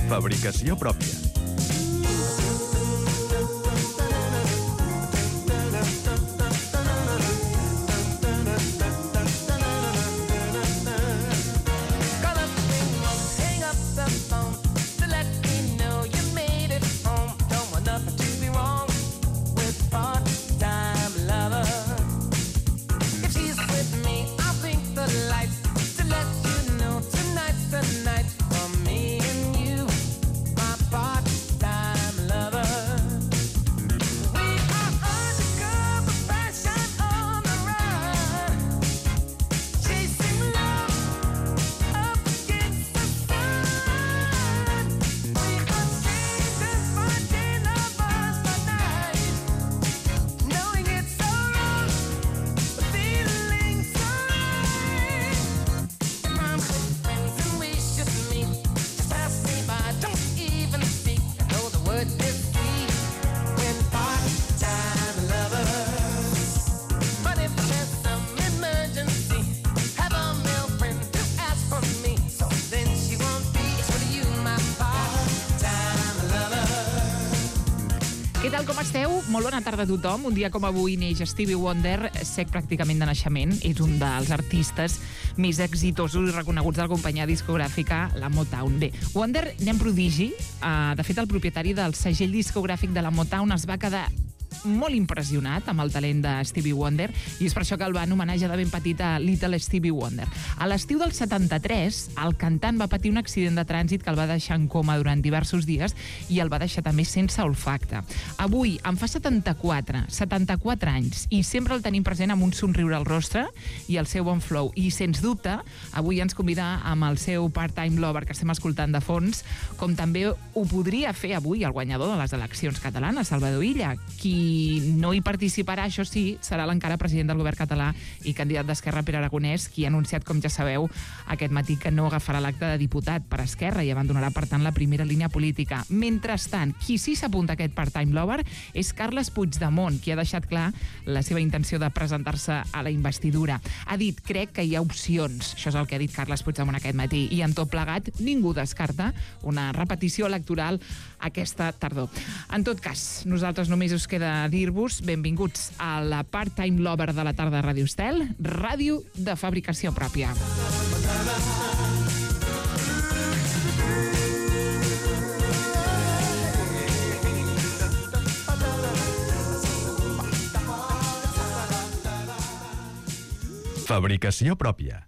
Fabricació pròpia. Què tal, com esteu? Molt bona tarda a tothom. Un dia com avui neix Stevie Wonder, sec pràcticament de naixement. És un dels artistes més exitosos i reconeguts de la companyia discogràfica, la Motown. Bé, Wonder, nen prodigi. De fet, el propietari del segell discogràfic de la Motown es va quedar molt impressionat amb el talent de Stevie Wonder i és per això que el va anomenar ja de ben petit a Little Stevie Wonder. A l'estiu del 73, el cantant va patir un accident de trànsit que el va deixar en coma durant diversos dies i el va deixar també sense olfacte. Avui en fa 74 anys i sempre el tenim present amb un somriure al rostre i el seu bon flow. I, sens dubte, avui ens convida amb el seu Part-Time Lover que estem escoltant de fons, com també ho podria fer avui el guanyador de les eleccions catalanes, Salvador Illa, qui no hi participarà, això sí, serà l'encara president del govern català i candidat d'Esquerra, Pere Aragonès, qui ha anunciat, com ja sabeu, aquest matí que no agafarà l'acte de diputat per Esquerra i abandonarà, per tant, la primera línia política. Mentrestant, qui sí s'apunta a aquest Part-Time Lover és Carles Puigdemont, qui ha deixat clar la seva intenció de presentar-se a la investidura. Ha dit, crec que hi ha opcions. Això és el que ha dit Carles Puigdemont aquest matí. I en tot plegat, ningú descarta una repetició electoral aquesta tardor. En tot cas, nosaltres només us queda dir-vos benvinguts a la Part-Time Lover de la tarda de Ràdio Estel, ràdio de fabricació pròpia. Fabricació pròpia.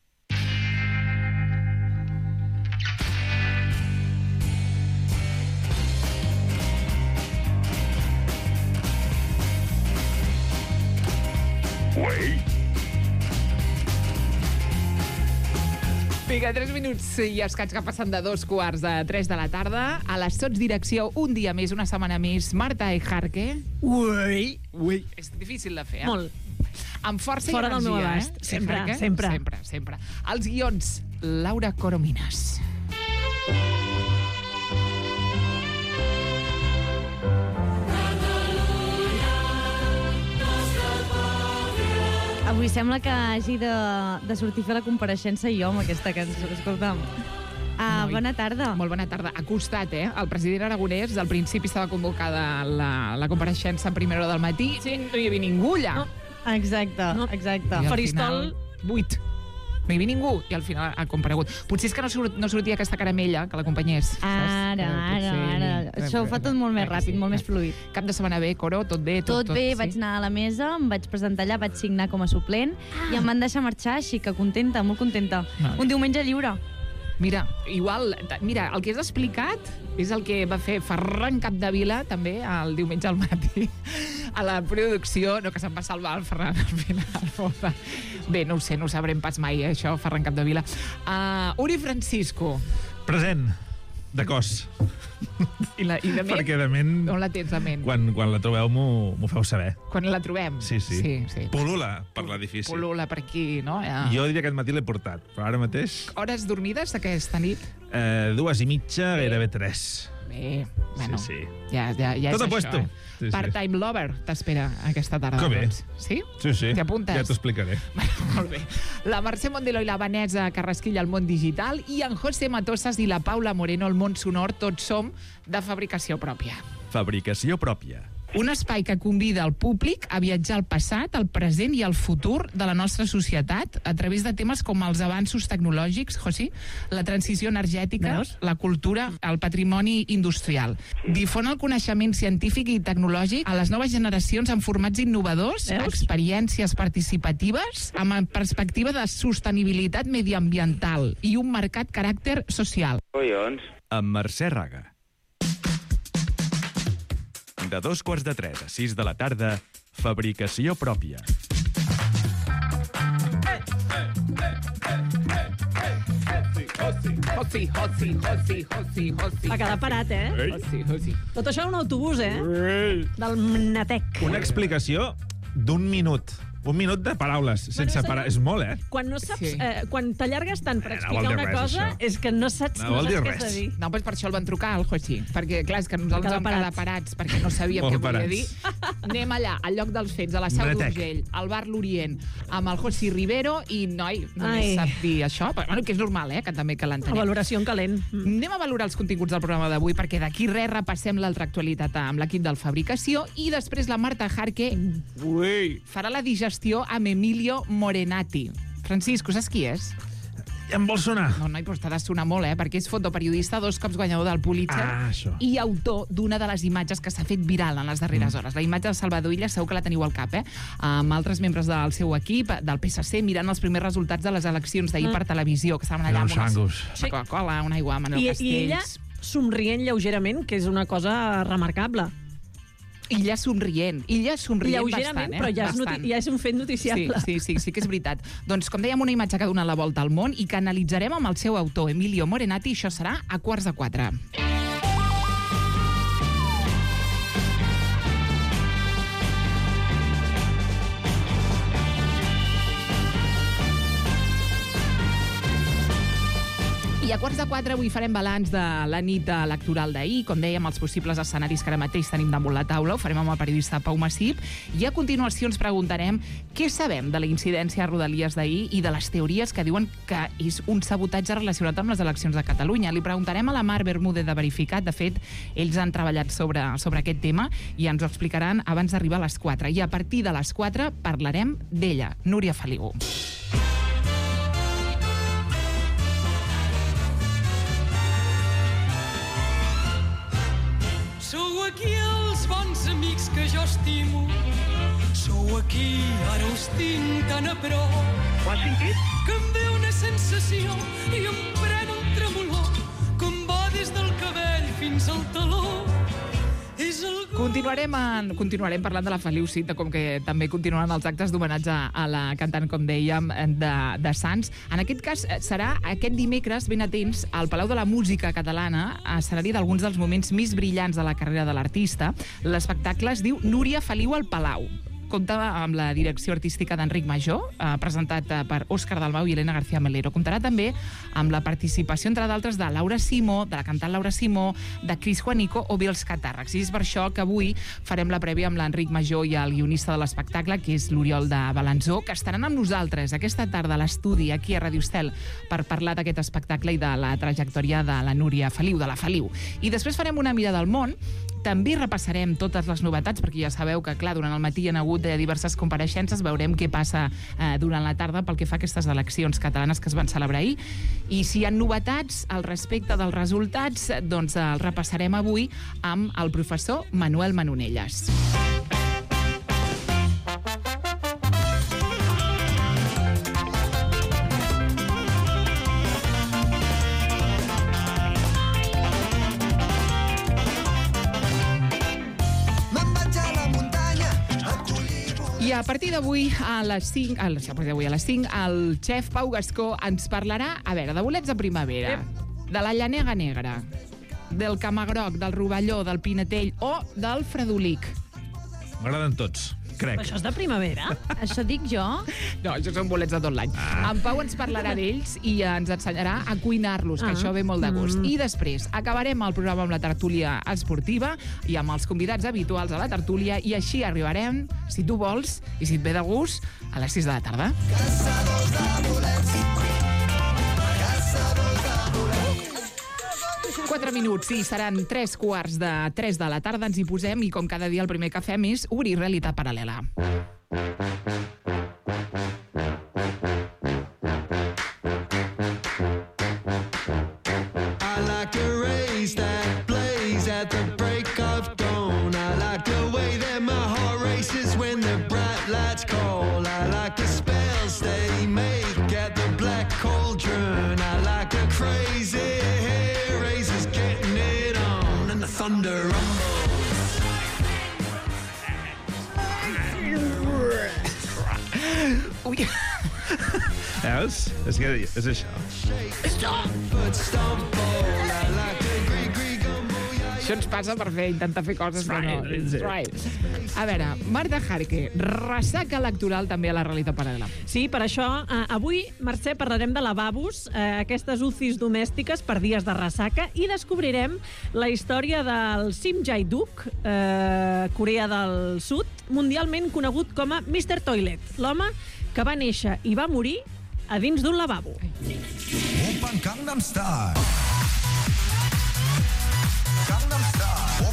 Vinga, 3 minuts i escaig que passen de 2:15 de la tarda. A les sotsdirecció, un dia més, una setmana més, Marta Ejarque. Ui. És difícil de fer, eh? Molt. Amb força fora i energia, del meu abast. Sempre. Els guions, Laura Coromines. Avui sembla que hagi de sortir a fer la compareixença jo amb aquesta cançó. Escolta'm. Bona tarda. Molt bona tarda. Ha costat, eh? El president Aragonès, al principi estava convocada la compareixença a primera hora del matí. Sí, no hi havia ningú allà. No. Exacte. Faristol buit. No hi havia ningú i al final ha comparegut. Potser és que no sortia aquesta caramella que l'acompanyés. Ara. Això ho fa tot molt més ràpid, molt més fluid. Cap de setmana bé, Coro? Tot bé? Tot bé, vaig anar a la mesa, em vaig presentar allà, vaig signar com a suplent i em van deixar marxar, així que contenta, molt contenta. Un diumenge lliure. Mira, el que has explicat és el que va fer Ferran Capdevila també el diumenge al matí a la producció, no, que se'n va salvar el Ferran al final. Bé, no ho sé, no ho sabrem pas mai, això, Ferran Capdevila. Uri Francisco. Present, de cos. I de ment? Perquè de ment... On la tens, de ment? Quan la trobeu m'ho feu saber. Quan la trobem? Sí. Pol·lula per l'edifici. Pol·lula per aquí, no? Jo diria que aquest matí l'he portat, però ara mateix... Hores dormides d'aquesta nit? 2:30, gairebé 3. Bé, bueno, Sí. ja és Tot això. apuesto. Sí. Part-time lover t'espera aquesta tarda. Que bé. Doncs. Sí? Sí. T'hi apuntes? Ja t'ho explicaré. Molt bé. La Mercè Mondelo i la Vanessa Carrasquilla al món digital i en José Matosas i la Paula Moreno al món sonor. Tots som de fabricació pròpia. Fabricació pròpia. Un espai que convida el públic a viatjar al passat, al present i al futur de la nostra societat a través de temes com els avanços tecnològics, José, la transició energètica, Veus? la cultura, el patrimoni industrial. Difon el coneixement científic i tecnològic a les noves generacions en formats innovadors, Veus? experiències participatives, amb perspectiva de sostenibilitat mediambiental i un marcat caràcter social. Collons. Amb Mercè Raga. De 2:45 a 6 de la tarda, fabricació pròpia. Va quedar parat, Tot això en un autobús, Del Mnatec. Una explicació d'un minut. Un minut de paraules, sense senyor, parar. És molt, Quan no saps, Sí. quan t'allargues tant per No explicar vol dir una res, cosa, això. és que no saps, No vol dir què has de res. dir. No, doncs per això el van trucar al José, perquè, clar, és que nosaltres Quedar vam quedar parats, perquè no sabíem Molt què volia parats. dir. Anem allà, al lloc dels fets, a la Seu Mnatec. d'Urgell, al bar L'Orient, amb el José Rivero, i, noi, només Ai. sap dir això, però, bueno, que és normal, que també que La l'entenem. valoració en calent. Anem a valorar els continguts del programa d'avui, perquè d'aquí res repassem l'altra actualitat amb l'equip del Fabricació, i després la Marta Jarque farà la digestió amb Emilio Morenati. Francisco, saps qui és? Ja em vol sonar. No, noi, però t'ha de sonar molt, perquè és fotoperiodista, 2 cops guanyador del Pulitzer Això. i autor d'una de les imatges que s'ha fet viral en les darreres hores. La imatge de Salvador Illa segur que la teniu al cap, amb altres membres del seu equip, del PSC, mirant els primers resultats de les eleccions d'ahir per televisió, que estaven allà amb Xangos. una Coca-Cola, una aigua, Manel I Castells. ella somrient lleugerament, que és una cosa remarcable. Illa somrient Lleugerament, bastant, però ja és un fet noticiable. Sí que és veritat. Doncs, com dèiem, una imatge que ha donat la volta al món i que analitzarem amb el seu autor, Emilio Morenati, i això serà a 3:15. I a 3:15 avui farem balanç de la nit electoral d'ahir, com dèiem, els possibles escenaris que ara mateix tenim damunt la taula, ho farem amb el periodista Pau Massip, i a continuació ens preguntarem què sabem de la incidència a Rodalies d'ahir i de les teories que diuen que és un sabotatge relacionat amb les eleccions de Catalunya. Li preguntarem a la Mar Bermúdez de Verificat, de fet, ells han treballat sobre aquest tema i ens ho explicaran abans d'arribar a les 4. I a partir de les 4 parlarem d'ella, Núria Feliu. Sou aquí els bons amics que jo estimo. Sou aquí, ara us tinc tan a prop. Ho has sentit? Que em ve una sensació i em pren un tremolor que em va des del cabell fins al taló. És el... Continuarem parlant de la Feliu Cita, com que també continuen els actes d'homenatge a la cantant, com dèiem, de Sants. En aquest cas serà aquest dimecres, ben atents, al Palau de la Música Catalana, escenari d'alguns dels moments més brillants de la carrera de l'artista. L'espectacle es diu Núria Feliu al Palau. Compta amb la direcció artística d'Enric Major, presentat per Òscar Dalmau i Elena García Melero. Comptarà també amb la participació, entre d'altres, de Laura Simó, de la cantant Laura Simó, de Cris Juanico o bé els catàrrecs. I és per això que avui farem la prèvia amb l'Enric Major i el guionista de l'espectacle, que és l'Oriol de Balanzó, que estaran amb nosaltres aquesta tarda a l'estudi, aquí a Radio Estel, per parlar d'aquest espectacle i de la trajectòria de la Núria Feliu, de la Feliu. I després farem una mirada al món. També repassarem totes les novetats, perquè ja sabeu que, clar, durant el matí hi ha hagut diverses compareixences, veurem què passa durant la tarda pel que fa a aquestes eleccions catalanes que es van celebrar ahir. I si hi ha novetats al respecte dels resultats, doncs el repassarem avui amb el professor Manuel Manonelles. I a partir d'avui, a les 5, el xef Pau Gascó ens parlarà, a veure, de bolets de primavera, de la llanega negra, del camagroc, del rovelló, del pinetell o del fredolic. M'agraden tots. crec. Això és de primavera? Això dic jo? No, això són bolets de tot l'any. En Pau ens parlarà d'ells i ens ensenyarà a cuinar-los, que això ve molt de gust. I després acabarem el programa amb la tertúlia esportiva i amb els convidats habituals a la tertúlia, i així arribarem, si tu vols i si et ve de gust, a les 6 de la tarda. 4 minuts i seran 3:15 de la tarda. Ens hi posem i, com cada dia, el primer que fem és obrir realitat paral·lela. I like the rays that blaze at the break of dawn. I like the way that my heart races when the bright lights call. I like the spells they make at the black cauldron. I like the crazy hair raisers getting it on and the thunder rumbles. Ui. Veus? És que és això. But stumble. I like the gree gumbo. Això ens passa per intentar fer coses que no. A veure, Marta Jarque, ressaca electoral també a la realitat paral·lela. Sí, per això, avui, Mercè, parlarem de lavabos, aquestes UCIs domèstiques per dies de ressaca, i descobrirem la història del Sim Jae-duk, Corea del Sud, mundialment conegut com a Mr. Toilet, l'home que va néixer i va morir a dins d'un lavabo. Oppan Gangnam Style. Gangnam Style.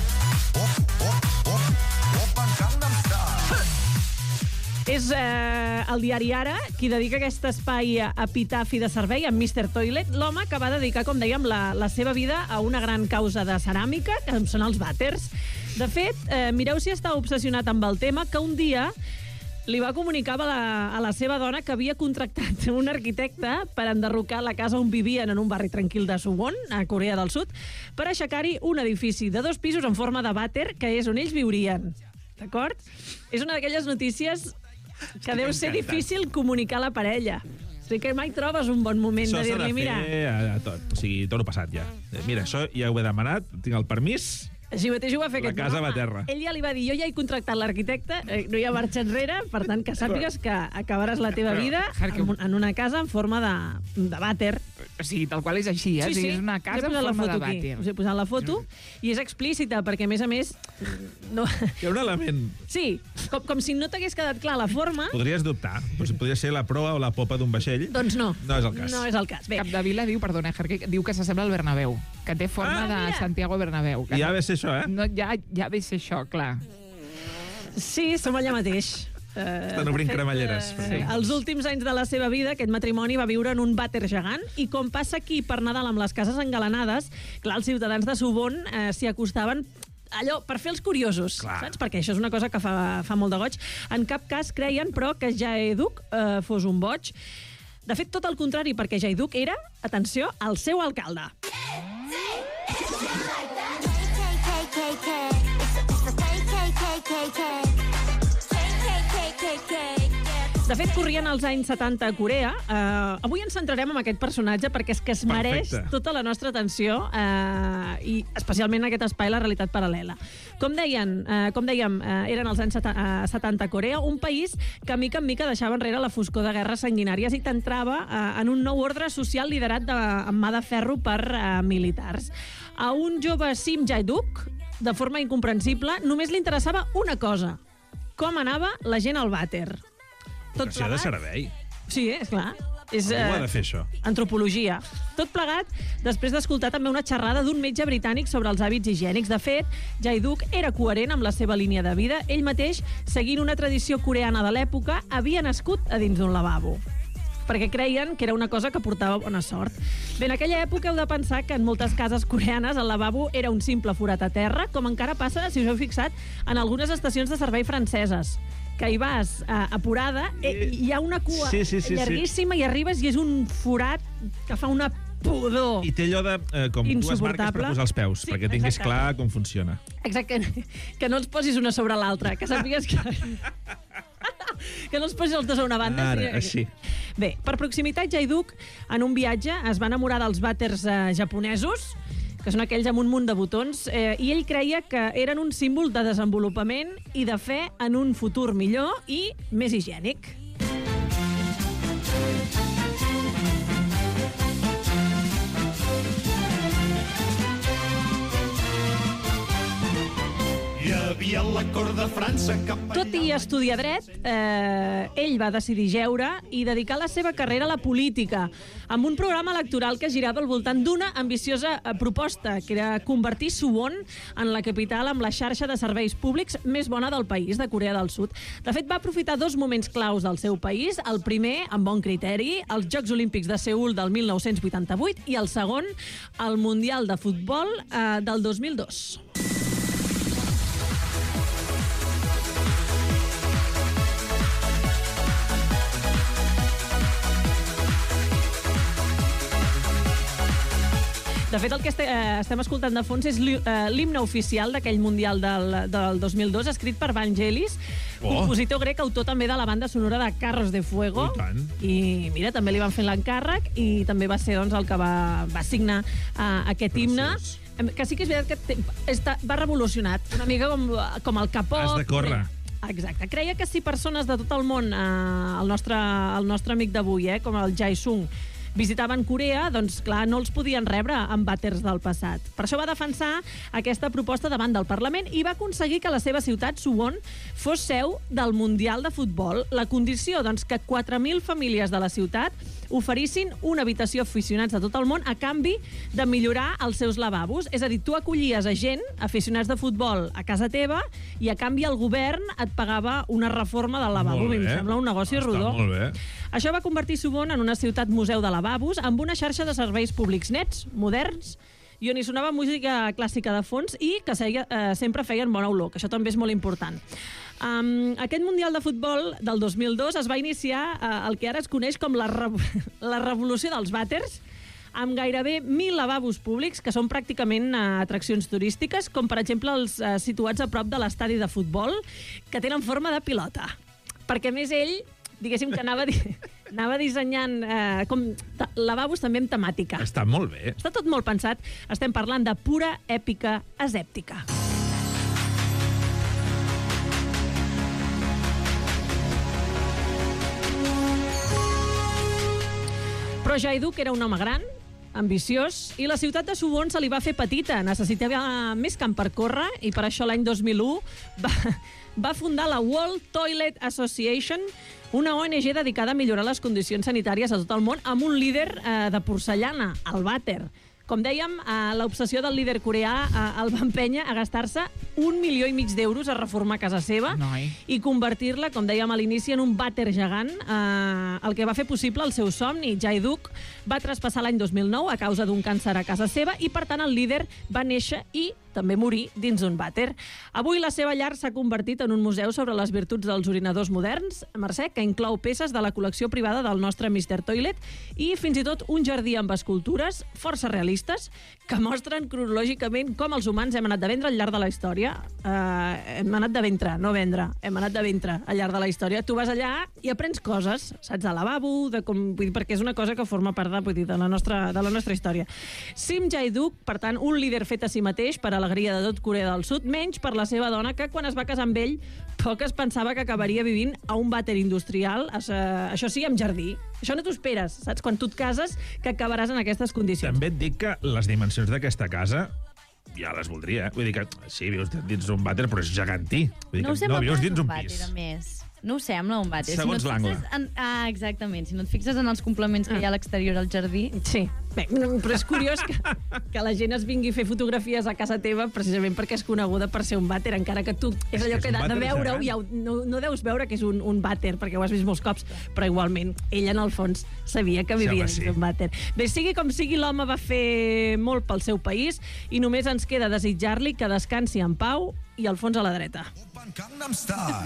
Oppan Gangnam Style. És el diari Ara qui dedica aquest espai epitafi de servei a Mr. Toilet, l'home que va dedicar, com dèiem, la seva vida a una gran causa de ceràmica, que són els vàters. De fet, mireu si està obsessionat amb el tema, que un dia li va comunicar a la seva dona que havia contractat un arquitecte per enderrocar la casa on vivien en un barri tranquil de Suwon, a Corea del Sud, per aixecar-hi un edifici de 2 pisos en forma de vàter, que és on ells viurien. D'acord? És una d'aquelles notícies que deu ser difícil comunicar a la parella. O sigui que mai trobes un bon moment de dir-li, mira... Això s'ha de fer a tot. O sigui, tot ho passat ja. Mira, això ja ho he demanat, tinc el permís... Així mateix ho va fer La aquest casa home. va a terra. Ell ja li va dir, jo ja he contractat l'arquitecte, no hi ha marxa enrere, per tant, que sàpigues que acabaràs la teva vida en una casa en forma de vàter. O sigui, tal qual és així, eh? Sí, sí. És una casa en la forma foto de aquí. vàter. Us he posat la foto i és explícita, perquè, a més, no... Hi ha un element. Sí, com si no t'hagués quedat clar la forma... Podries dubtar. Podria ser la proa o la popa d'un vaixell. Doncs no. No és el cas. No és el cas. Bé. Capdevila diu, perdona, Jarque, diu que s'assembla al Bernabéu, que té forma de mira. Santiago Bernabéu. Que Ja ve ser això, eh? no, ja ve ser això, clar. Sí, som allà mateix. Estan obrint cremalleres. Sí. Els últims anys de la seva vida, aquest matrimoni va viure en un vàter gegant, i com passa aquí per Nadal amb les cases engalanades, clar, els ciutadans de Suwon s'hi acostaven allò, per fer els curiosos, saps? Perquè això és una cosa que fa molt de goig. En cap cas creien, però, que Jae-duk fos un boig. De fet, tot el contrari, perquè Jae-duk era, atenció, el seu alcalde. De fet, corrien els anys 70 a Corea. Avui ens centrarem en aquest personatge perquè és que es mereix tota la nostra atenció i especialment en aquest espai la realitat paral·lela. Com dèiem, eren els anys 70 a Corea, un país que mica en mica deixava enrere la foscor de guerres sanguinàries i t'entrava en un nou ordre social liderat amb mà de ferro per militars. A un jove Sim Jae-duk, de forma incomprensible, només li interessava una cosa: com anava la gent al vàter. Vocació de servei. Sí, és clar. Algú ha de fer això. Antropologia. Tot plegat després d'escoltar també una xerrada d'un metge britànic sobre els hàbits higiènics. De fet, Jae-duk era coherent amb la seva línia de vida. Ell mateix, seguint una tradició coreana de l'època, havia nascut a dins d'un lavabo, perquè creien que era una cosa que portava bona sort. Bé, en aquella època heu de pensar que en moltes cases coreanes el lavabo era un simple forat a terra, com encara passa, si us heu fixat, en algunes estacions de servei franceses, que hi vas apurada, hi ha una cua llarguíssima i arribes i és un forat que fa una pudor. I té allò de com dues marques per posar els peus, perquè tinguis clar com funciona. Exacte, que no els posis una sobre l'altra, que sàpigues que... que no els posis els dos a una banda. Ara, així. Bé, per proximitat, Jae-duk, en un viatge, es va enamorar dels vàters japonesos, que són aquells amb un munt de botons, i ell creia que eren un símbol de desenvolupament i de fe en un futur millor i més higiènic. Hi havia la cort de França que... Tot i estudiar dret, ell va decidir jeure i dedicar la seva carrera a la política, amb un programa electoral que girava al voltant d'una ambiciosa proposta, que era convertir Suwon en la capital amb la xarxa de serveis públics més bona del país, de Corea del Sud. De fet, va aprofitar dos moments claus del seu país, el primer, amb bon criteri, els Jocs Olímpics de Seül del 1988, i el segon, el Mundial de Futbol del 2002. De fet, el que estem escoltant de fons és l'himne oficial d'aquell Mundial del 2002, escrit per Vangelis, compositor grec, autor també de la banda sonora de Carros de Fuego. I mira, també li van fer l'encàrrec i també va ser el que va signar aquest himne. Que sí que és veritat que va revolucionat, una mica com el Capot. Has de córrer. Exacte. Creia que si persones de tot el món, el nostre amic d'avui, com el Jae-sung, visitaven Corea, doncs clar, no els podien rebre amb vàters del passat. Per això va defensar aquesta proposta davant del Parlament i va aconseguir que la seva ciutat, Suwon, fos seu del Mundial de Futbol. La condició, doncs, que 4.000 famílies de la ciutat oferissin una habitació a aficionats de tot el món a canvi de millorar els seus lavabos. És a dir, tu acollies a gent, aficionats de futbol, a casa teva, i a canvi el govern et pagava una reforma del lavabo. Em sembla un negoci rodó. Està molt bé. Això va convertir Suwon en una ciutat museu de lavabos amb una xarxa de serveis públics nets, moderns, i on hi sonava música clàssica de fons i que sempre feien bona olor, que això també és molt important. Aquest Mundial de Futbol del 2002 es va iniciar el que ara es coneix com la revolució dels vàters, amb gairebé 1.000 lavabos públics, que són pràcticament atraccions turístiques, com per exemple els situats a prop de l'estadi de futbol, que tenen forma de pilota. Perquè, a més, ell, diguéssim que anava dissenyant lavabos també amb temàtica. Està molt bé. Està tot molt pensat. Estem parlant de pura èpica asèptica. Però Jae-duk era un home gran, ambiciós, i la ciutat de Suwon se li va fer petita. Necessitava més camp per córrer i per això l'any 2001 va fundar la World Toilet Association, una ONG dedicada a millorar les condicions sanitàries a tot el món, amb un líder de porcellana, el vàter. Com dèiem, l'obsessió del líder coreà el va empènyer a gastar-se 1,5 milions d'euros a reformar casa seva i convertir-la, com dèiem a l'inici, en un vàter gegant, el que va fer possible el seu somni. Jae-duk va traspassar l'any 2009 a causa d'un càncer a casa seva i, per tant, el líder va néixer i també morir dins d'un vàter. Avui la seva llar s'ha convertit en un museu sobre les virtuts dels orinadors moderns, Mercè, que inclou peces de la col·lecció privada del nostre Mr. Toilet i fins i tot un jardí amb escultures força realistes que mostren cronològicament com els humans hem anat de vendre al llarg de la història. Hem anat de ventre, no vendre. Hem anat de ventre al llarg de la història. Tu vas allà i aprens coses, saps, de lavabo, perquè és una cosa que forma part de la nostra història. Sim Jae-duk, per tant, un líder fet a si mateix per alegria de tot Corea del Sud, menys per la seva dona, que quan es va casar amb ell poc es pensava que acabaria vivint a un vàter industrial, això sí, amb jardí. Això no t'ho esperes, saps? Quan tu et cases, que acabaràs en aquestes condicions. També et dic que les dimensions d'aquesta casa ja les voldria, Vull dir que sí, vius dins d'un vàter, però és gegantí. Vull dir no ho sembla vius dins un vàter, pis. a més. No ho sembla un vàter. Segons l'angle. Exactament. Si no et fixes en els complements que hi ha a l'exterior al jardí... Sí. Bé, però és curiós que la gent es vingui a fer fotografies a casa teva precisament perquè és coneguda per ser un vàter, encara que tu és allò que de veure-ho ja no deus veure que és un vàter, perquè ho has vist molts cops, però igualment ell en el fons sabia que vivia dins d'un vàter. Bé, sigui com sigui, l'home va fer molt pel seu país i només ens queda desitjar-li que descansi en pau i al fons a la dreta. Gangnam Style.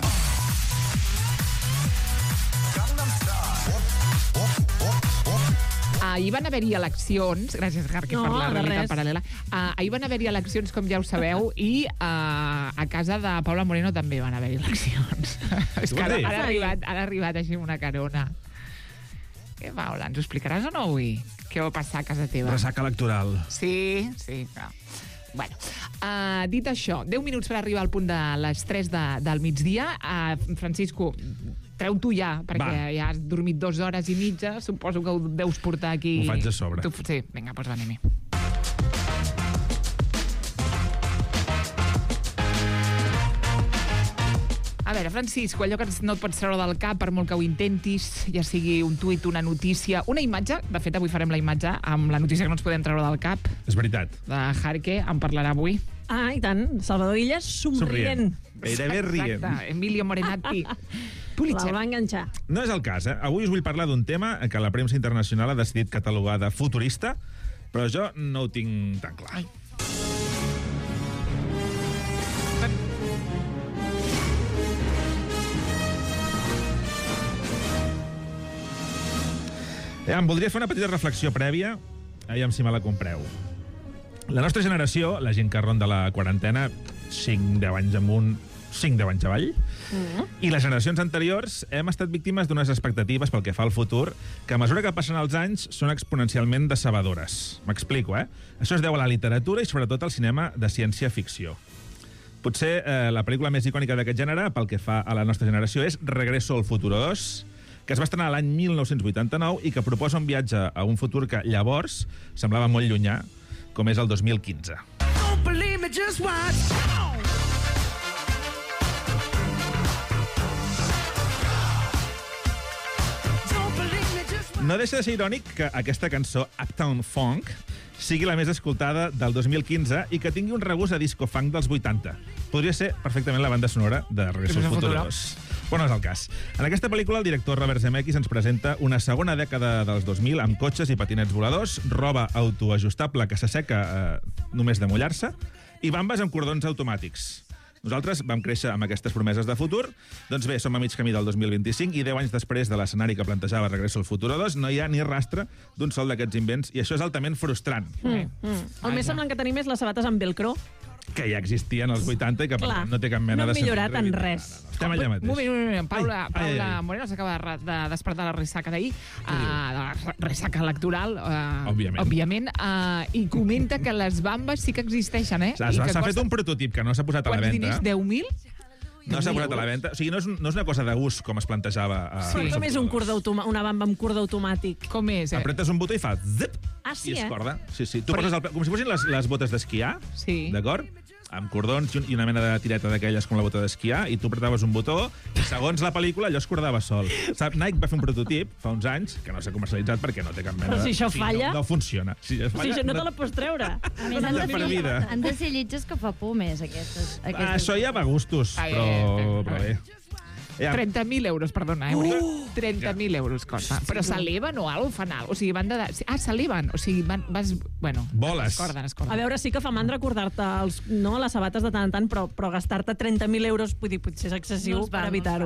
Ahir van haver-hi eleccions, gràcies, Garque, per la realitat paral·lela. Ahir van haver-hi eleccions, com ja ho sabeu, i a casa de Paula Moreno també van haver-hi eleccions. És que han arribat així una carona. Què, Paula, ens ho explicaràs o no avui? Què va passar a casa teva? Ressaca electoral. Sí, clar. Bueno, dit això, 10 minuts per arribar al punt de les 3 del migdia. Francisco, treu tu ja, perquè ja has dormit 2 hores i mitja. Suposo que ho deus portar aquí. Ho faig de sobre. Sí, vinga, doncs anem-hi. A veure, Francisco, allò que no et pots treure del cap per molt que ho intentis, ja sigui un tuit, una notícia, una imatge, de fet avui farem la imatge amb la notícia que no ens podem treure del cap, És veritat. de Jarque, en parlarà avui. Ah, i tant. Salvador Illas somrient. Gairebé rient. Exacte, Emilio Morenati. La Pulitzer. va enganxar. No és el cas, eh? Avui us vull parlar d'un tema que la premsa internacional ha decidit catalogar de futurista, però jo no ho tinc tan clar. Ai. Em voldria fer una petita reflexió prèvia, aviam si me la compreu. La nostra generació, la gent que ronda la quarantena, 5-10 anys amunt, 5-10 anys avall, i les generacions anteriors hem estat víctimes d'unes expectatives pel que fa al futur que a mesura que passen els anys són exponencialment decebedores. M'explico, eh? Això es deu a la literatura i sobretot al cinema de ciència-ficció. Potser la pel·lícula més icònica d'aquest gènere, pel que fa a la nostra generació, és Regreso al futuro 2, que es va estrenar l'any 1989 i que proposa un viatge a un futur que llavors semblava molt llunyà, com és el 2015. Don't believe me, just watch. Don't believe me, just watch. No deixa de ser irònic que aquesta cançó, Uptown Funk, sigui la més escoltada del 2015 i que tingui un regust a disco funk dels 80. Podria ser perfectament la banda sonora de Regreso al futuro 2. Però no és el cas. En aquesta pel·lícula, el director Robert Zemeckis ens presenta una segona dècada dels 2000 amb cotxes i patinets voladors, roba autoajustable que s'asseca només de mullar-se i bambes amb cordons automàtics. Nosaltres vam créixer amb aquestes promeses de futur. Doncs bé, som a mig camí del 2025 i 10 anys després de l'escenari que plantejava Regreso al futuro 2 no hi ha ni rastre d'un sol d'aquests invents i això és altament frustrant. El més semblant que tenim és les sabates amb velcro. Que ja existien als 80 i que per Clar, tant no té cap mena no de han millorat sentit en reviure. res. No. Estem allà mateix. Un moment. Paula Ai. Moreno s'acaba de despertar la ressaca d'ahir, de la ressaca electoral, òbviament, i comenta que les bambes sí que existeixen, eh? S'ha fet un prototip que no s'ha posat a la Quants venda. diners? 10.000? No s'ha posat a la venda. O sigui, no és una cosa de gust com es plantejava. Sí. Com és una bamba amb cordó automàtic? Com és? Apretes un botó i fa zip, Ah, sí, i es eh? corda. Sí. Tu poses com si fossin les botes d'esquiar, Sí. d'acord? Amb cordons i una mena de tireta d'aquelles com la bota d'esquiar, i tu apretaves un botó i segons la pel·lícula allò es cordava sol. Sap, Nike va fer un prototip fa uns anys que no s'ha comercialitzat perquè no té cap mena Però si això de... falla... No funciona. Si O sigui, això no te la pots treure. A més, han De per vida. de ser lletges que fa por més, aquestes. Això ja va a gustos, Ai, però bé. 30.000 euros, perdona, 30.000 euros costa. Però s'eleven o alguna cosa fan alguna cosa? O sigui, van de... s'eleven. O sigui, vas... Bueno, Voles. Es corden. A veure, sí que fa mandra acordar-te les sabates de tant en tant, però gastar-te 30.000 euros, vull dir, potser és excessiu per evitar-ho.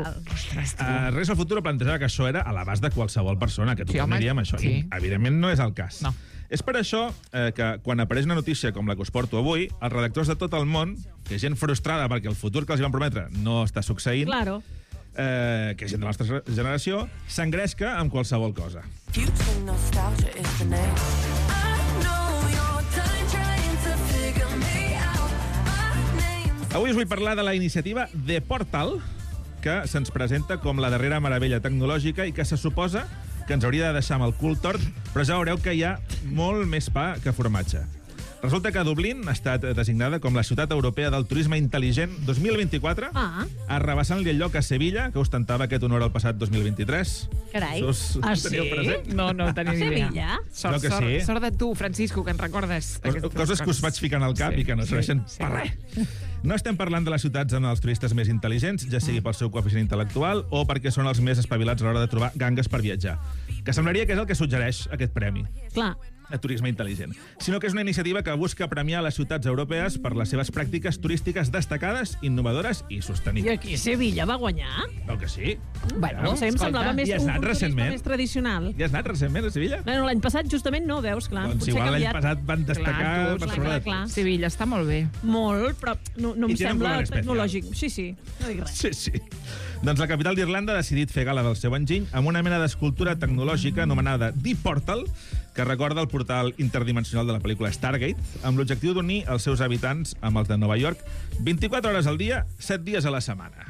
Res al futur plantejava que això era a l'abast de qualsevol persona, que Sí, tothom home, aniria amb això. sí. I, evidentment, no és el cas. No. És per això que quan apareix una notícia com la que us porto avui, els redactors de tot el món, que és gent frustrada perquè el futur que els hi van prometre no està succeint, Claro. que és gent de la nostra generació, s'engresca amb qualsevol cosa. Future nostalgia is the name. I know you're done trying to figure me out. My name's Avui us vull parlar de la iniciativa The Portal, que se'ns presenta com la darrera meravella tecnològica i que se suposa que ens hauria de deixar amb el cul tort, però ja veureu que hi ha molt més pa que formatge. Resulta que Dublín ha estat designada com la ciutat europea del turisme intel·ligent 2024, arrabassant-li el lloc a Sevilla, que ostentava aquest honor el passat 2023. Carai. Us teniu present? No tenia ni idea. Sevilla? Crec que sí. Sort de tu, Francisco, que en recordes. Coses que us vaig ficant al cap i que no serveixen per res. No estem parlant de les ciutats amb els turistes més intel·ligents, ja sigui pel seu coeficient intel·lectual o perquè són els més espavilats a l'hora de trobar gangues per viatjar. Que semblaria que és el que suggereix aquest premi. Clar, de turisme intel·ligent, sinó que és una iniciativa que busca premiar les ciutats europees per les seves pràctiques turístiques destacades, innovadores i I sostenibles. aquí Sevilla va guanyar. Veu que sí? Bueno, Ja. no sé, em escolta, semblava més i has un anat turisme recentment? més tradicional. Ja has anat recentment a Sevilla? Bueno, l'any passat justament no, veus, clar. Doncs potser igual ha l'any canviat passat van destacar Clar, per clar, sobre de clar. tot. Sevilla està molt bé. molt, però no I em tenen un sembla color especial. tecnològic. Sí, no dic res. Sí, sí. Doncs la capital d'Irlanda ha decidit fer gala del seu enginy amb una mena d'escultura tecnològica anomenada Deep Portal, que recorda el portal interdimensional de la pel·lícula Stargate, amb l'objectiu d'unir els seus habitants amb els de Nova York 24 hores al dia, 7 dies a la setmana.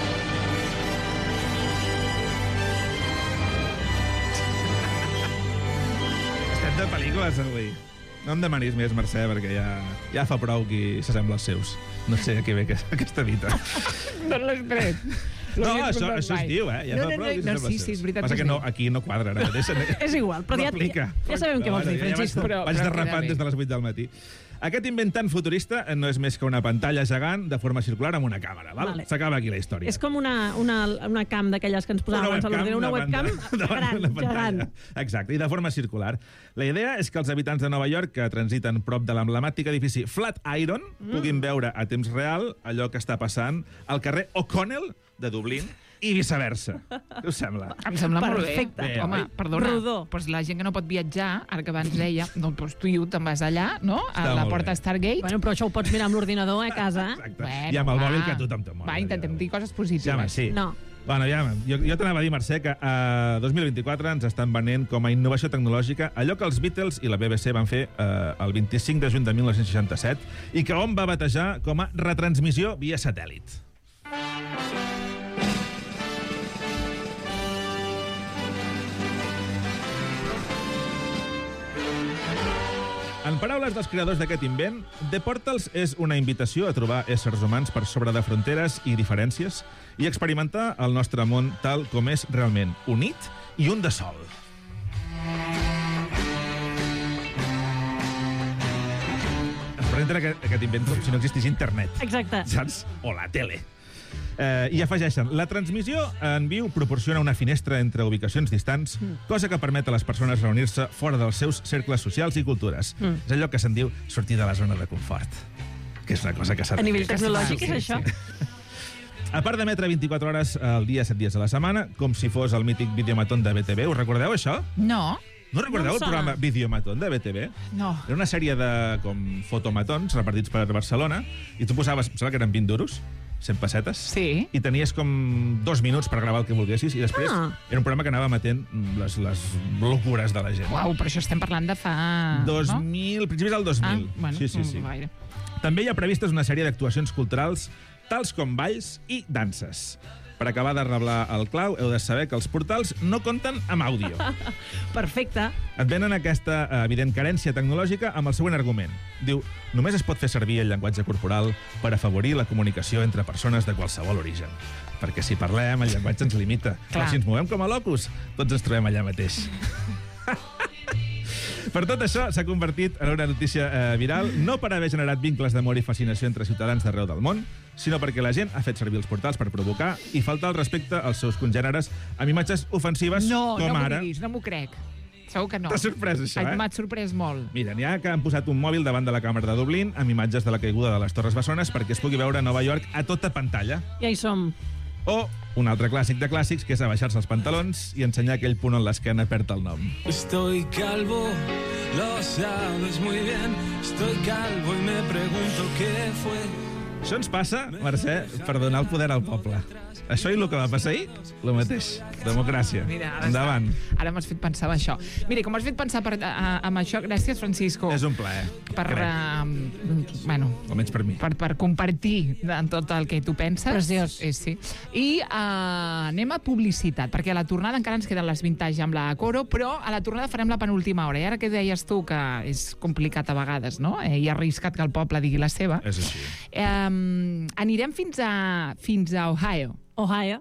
Estem de pel·lícules, avui. No em demanis més, Mercè, perquè ja fa prou qui s'assembla als seus. No sé a què ve aquesta dita. No l'has tret. No, això es diu, eh? Ja fa prou qui s'assembla als sí, seus. és veritat. Passa que que es no, diu. aquí no quadra ara mateix. És igual, però no ja aplica. sabem què vols dir, Francisco. Vaig però derrapant queda bé. des de les 8 del matí. Aquest invent tan futurista no és més que una pantalla gegant de forma circular amb una càmera. Vale. S'acaba aquí la història. És com una cam d'aquelles que ens posàvem abans a l'ordinador, una webcam davant gran, una pantalla. gegant. Exacte, i de forma circular. La idea és que els habitants de Nova York que transiten prop de l'emblemàtic edifici Flatiron puguin veure a temps real allò que està passant al carrer O'Connell de Dublín i viceversa. Què us sembla? Em sembla Perfecte. molt bé. Bé, Home, oi? perdona, Rodó. doncs la gent que no pot viatjar, ara que abans deia, doncs tu i te'n vas allà, no? A Està la molt porta bé. Stargate. Bueno, però això ho pots mirar amb l'ordinador a casa. Exacte. Bueno, I amb el va. mòbil que tothom té un mòbil. Va, intentem dir coses positives. Ja, home, sí. No. Bueno, ja, jo t'anava a dir, Mercè, que a 2024 ens estan venent com a innovació tecnològica allò que els Beatles i la BBC van fer el 25 de juny de 1967 i que hom va batejar com a retransmissió via satèl·lit. En paraules dels creadors d'aquest invent, The Portals és una invitació a trobar éssers humans per sobre de fronteres i diferències i experimentar el nostre món tal com és realment, unit i un de sol. Ens presenten aquest invent com si no existís internet, Exacte. saps? O la tele. I afegeixen, la transmissió en viu proporciona una finestra entre ubicacions distants, cosa que permet a les persones reunir-se fora dels seus cercles socials i cultures. És allò que se'n diu sortir de la zona de confort, que és una cosa que s'ha A de nivell fer. tecnològic és això. A part d'emetre 24 hores al dia, 7 dies a la setmana, com si fos el mític Videomatón de BTV, us recordeu això? No, No recordeu No em el sona. programa Videomatón de BTV? no. Era una sèrie de com fotomatons repartits per Barcelona i tu posaves, em sembla que eren 20 duros, 100 pessetes, Sí. i tenies com 2 minuts per gravar el que volguessis i després era un programa que anava emetent les locures de la gent. Uau, però això estem parlant de fa... 2000, principis del 2000. Ah, bueno, sí. gaire. També hi ha previstes una sèrie d'actuacions culturals, tals com balls i danses. Per acabar de reblar el clau, heu de saber que els portals no compten amb àudio. Perfecte. Et venen aquesta evident carència tecnològica amb el següent argument. Diu, només es pot fer servir el llenguatge corporal per afavorir la comunicació entre persones de qualsevol origen. Perquè si parlem, el llenguatge ens limita. Clar. Però si ens movem com a locus, tots ens trobem allà mateix. Per tot això, s'ha convertit en una notícia viral, no per haver generat vincles d'amor i fascinació entre ciutadans d'arreu del món, sinó perquè la gent ha fet servir els portals per provocar i faltar el respecte als seus congèneres amb imatges ofensives No, com no m'ho ara... diguis, no m'ho crec. Segur que no. T'ha sorprès, això, Ai, eh? m'ha sorprès molt. Mira, n'hi ha que han posat un mòbil davant de la càmera de Dublín amb imatges de la caiguda de les Torres Bessones perquè es pugui veure Nova York a tota pantalla. Ja hi som. O un altre clàssic de clàssics, que és abaixar-se els pantalons i ensenyar aquell punt on l'esquena perd el nom. Estoy calvo, lo sabes muy bien. Estoy calvo y me pregunto qué fue. Això ens passa, Mercè, per donar el poder al poble. Això i el que va passar ahir, el mateix. Democràcia. Mira, ara Endavant. Ara m'has fet pensar en això. Mira, com m'has fet pensar amb això, gràcies, Francisco, És un plaer. per, crec. bueno, Almenys per mi. per compartir en tot el que tu penses. Preciós. Sí. I anem a publicitat, perquè a la tornada encara ens queden les vintage amb la Coro, però a la tornada farem la penúltima hora. I ara que deies tu que és complicat a vegades, no? I arriscat que el poble digui la seva. És així. Anirem fins a Ohio. Ohio.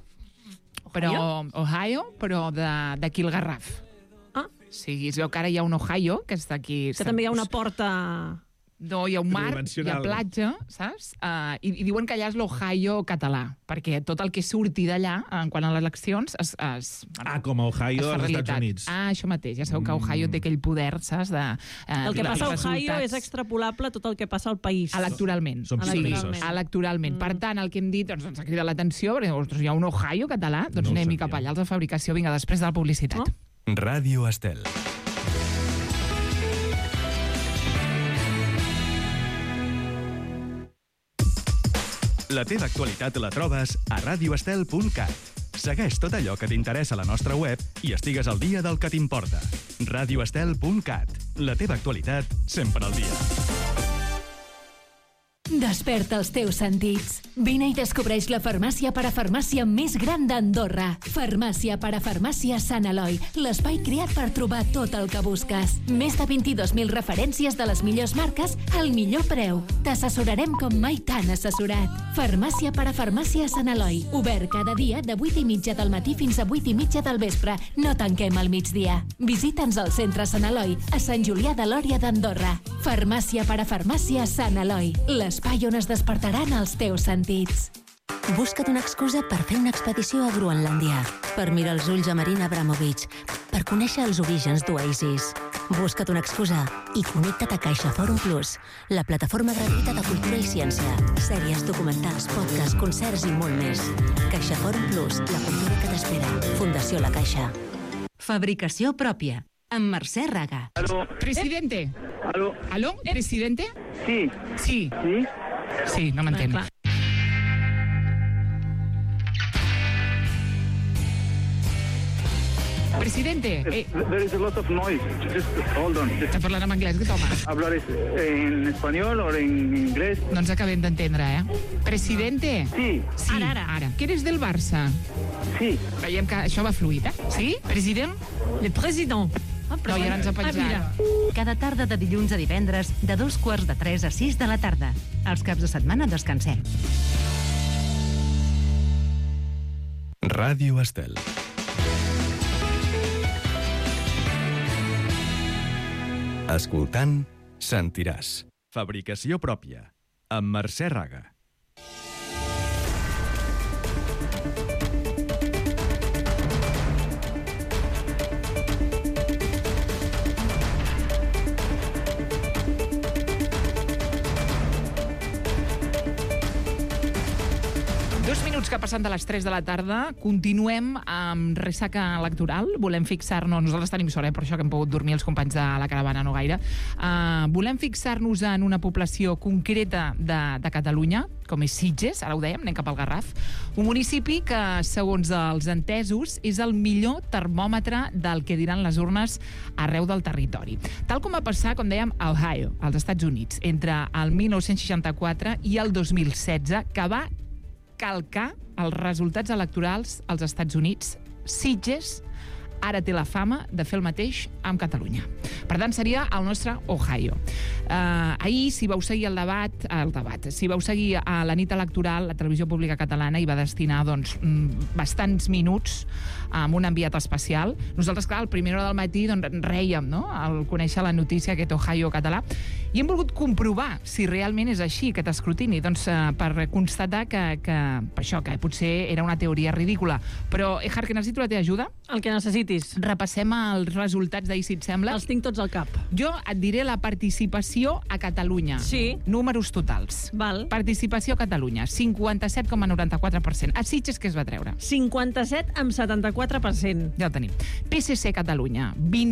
Ohio, d'aquí el Garraf. Ah. Sí, es veu que ara hi ha un Ohio, que és d'aquí... Que també hi ha una porta No, hi ha un mar, hi ha Tridimensional. platja, saps? I diuen que allà és l'Ohio català, perquè tot el que surti d'allà, en quant a les eleccions, Com a Ohio als Estats Units. Això mateix. Ja sabeu que Ohio té aquell poder, saps? El que passa a Ohio és extrapolable a tot el que passa al país. Electoralment. Som Electoralment. suïssos. Electoralment. Per tant, el que hem dit ens ha cridat l'atenció, perquè ostres, hi ha un Ohio català, doncs No ho anem-hi sabia. cap allà, els de fabricació. Vinga, després de la publicitat. Ràdio Estel. La teva actualitat la trobes a radioestel.cat. Segueix tot allò que t'interessa a la nostra web i estigues al dia del que t'importa. radioestel.cat. La teva actualitat sempre al dia. Desperta els teus sentits. Vine i descobreix la farmàcia parafarmàcia més gran d'Andorra. Farmàcia parafarmàcia Sant Eloi, l'espai creat per trobar tot el que busques. Més de 22.000 referències de les millors marques al millor preu. T'assessorarem com mai t'han assessorat. Farmàcia parafarmàcia Sant Eloi, obert cada dia de 8:30 del matí fins a 8:30 del vespre. No tanquem al migdia. Visita'ns al centre Sant Eloi, a Sant Julià de Lòria d'Andorra. Farmàcia parafarmàcia Sant Eloi, l'espai on es despertaran els teus sentits. Busca't una excusa per fer una expedició a Groenlàndia, per mirar els ulls a Marina Abramovic, per conèixer els orígens d'Oasis. Busca't una excusa i connecta't a CaixaForum Plus, la plataforma gratuïta de cultura i ciència, sèries, documentals, podcasts, concerts i molt més. CaixaForum Plus, la cultura que t'espera. Fundació La Caixa. Fabricació pròpia, amb Mercè Raga. Presidente. ¿Aló? ¿Presidente? Sí. Sí. ¿Sí? Sí, no m'entén. Presidente. There is a lot of noise. Just hold on. Està parlant en anglès, aquest home. ¿Hablar en español o en inglés? No ens acabem d'entendre, Presidente. Sí. Sí, ara. Que eres del Barça? Sí. Veiem que això va fluid, Sí? President? Le président. No, i ara ens ha penjat. Cada tarda de dilluns a divendres, de 2:45 a 6 de la tarda. Els caps de setmana descansem. Ràdio Estel. Escoltant, sentiràs. Fabricació pròpia. Amb Mercè Raga. Que passant de les 3 de la tarda, continuem amb ressaca electoral. Volem fixar-nos, nosaltres tenim sort, per això que hem pogut dormir els companys de la caravana no gaire. Volem fixar-nos en una població concreta de Catalunya, com és Sitges, ara ho dèiem, anem cap al Garraf, un municipi que, segons els entesos, és el millor termòmetre del que diran les urnes arreu del territori. Tal com va passar, com dèiem, a Ohio, als Estats Units, entre el 1964 i el 2016, que va calcar els resultats electorals als Estats Units. Sitges ara té la fama de fer el mateix amb Catalunya. Per tant, seria el nostre Ohio. Ahir, si vau seguir el debat, si vau seguir a la nit electoral, la televisió pública catalana hi va destinar bastants minuts amb un enviat especial. Nosaltres, clar, a primera hora del matí rèiem, al conèixer la notícia aquest Ohio català, i hem volgut comprovar si realment és així, aquest escrutini, per constatar que potser era una teoria ridícula. Però, Ejar, que necessito la teva ajuda. El que necessitis. Repassem els resultats d'ahir, si et sembla. Els tinc tots al cap. Jo et diré la participació a Catalunya. Sí. Números totals. Val. Participació a Catalunya, 57,94%. A Sitges, què es va treure? 57,74%. Ja ho tenim. PSC Catalunya,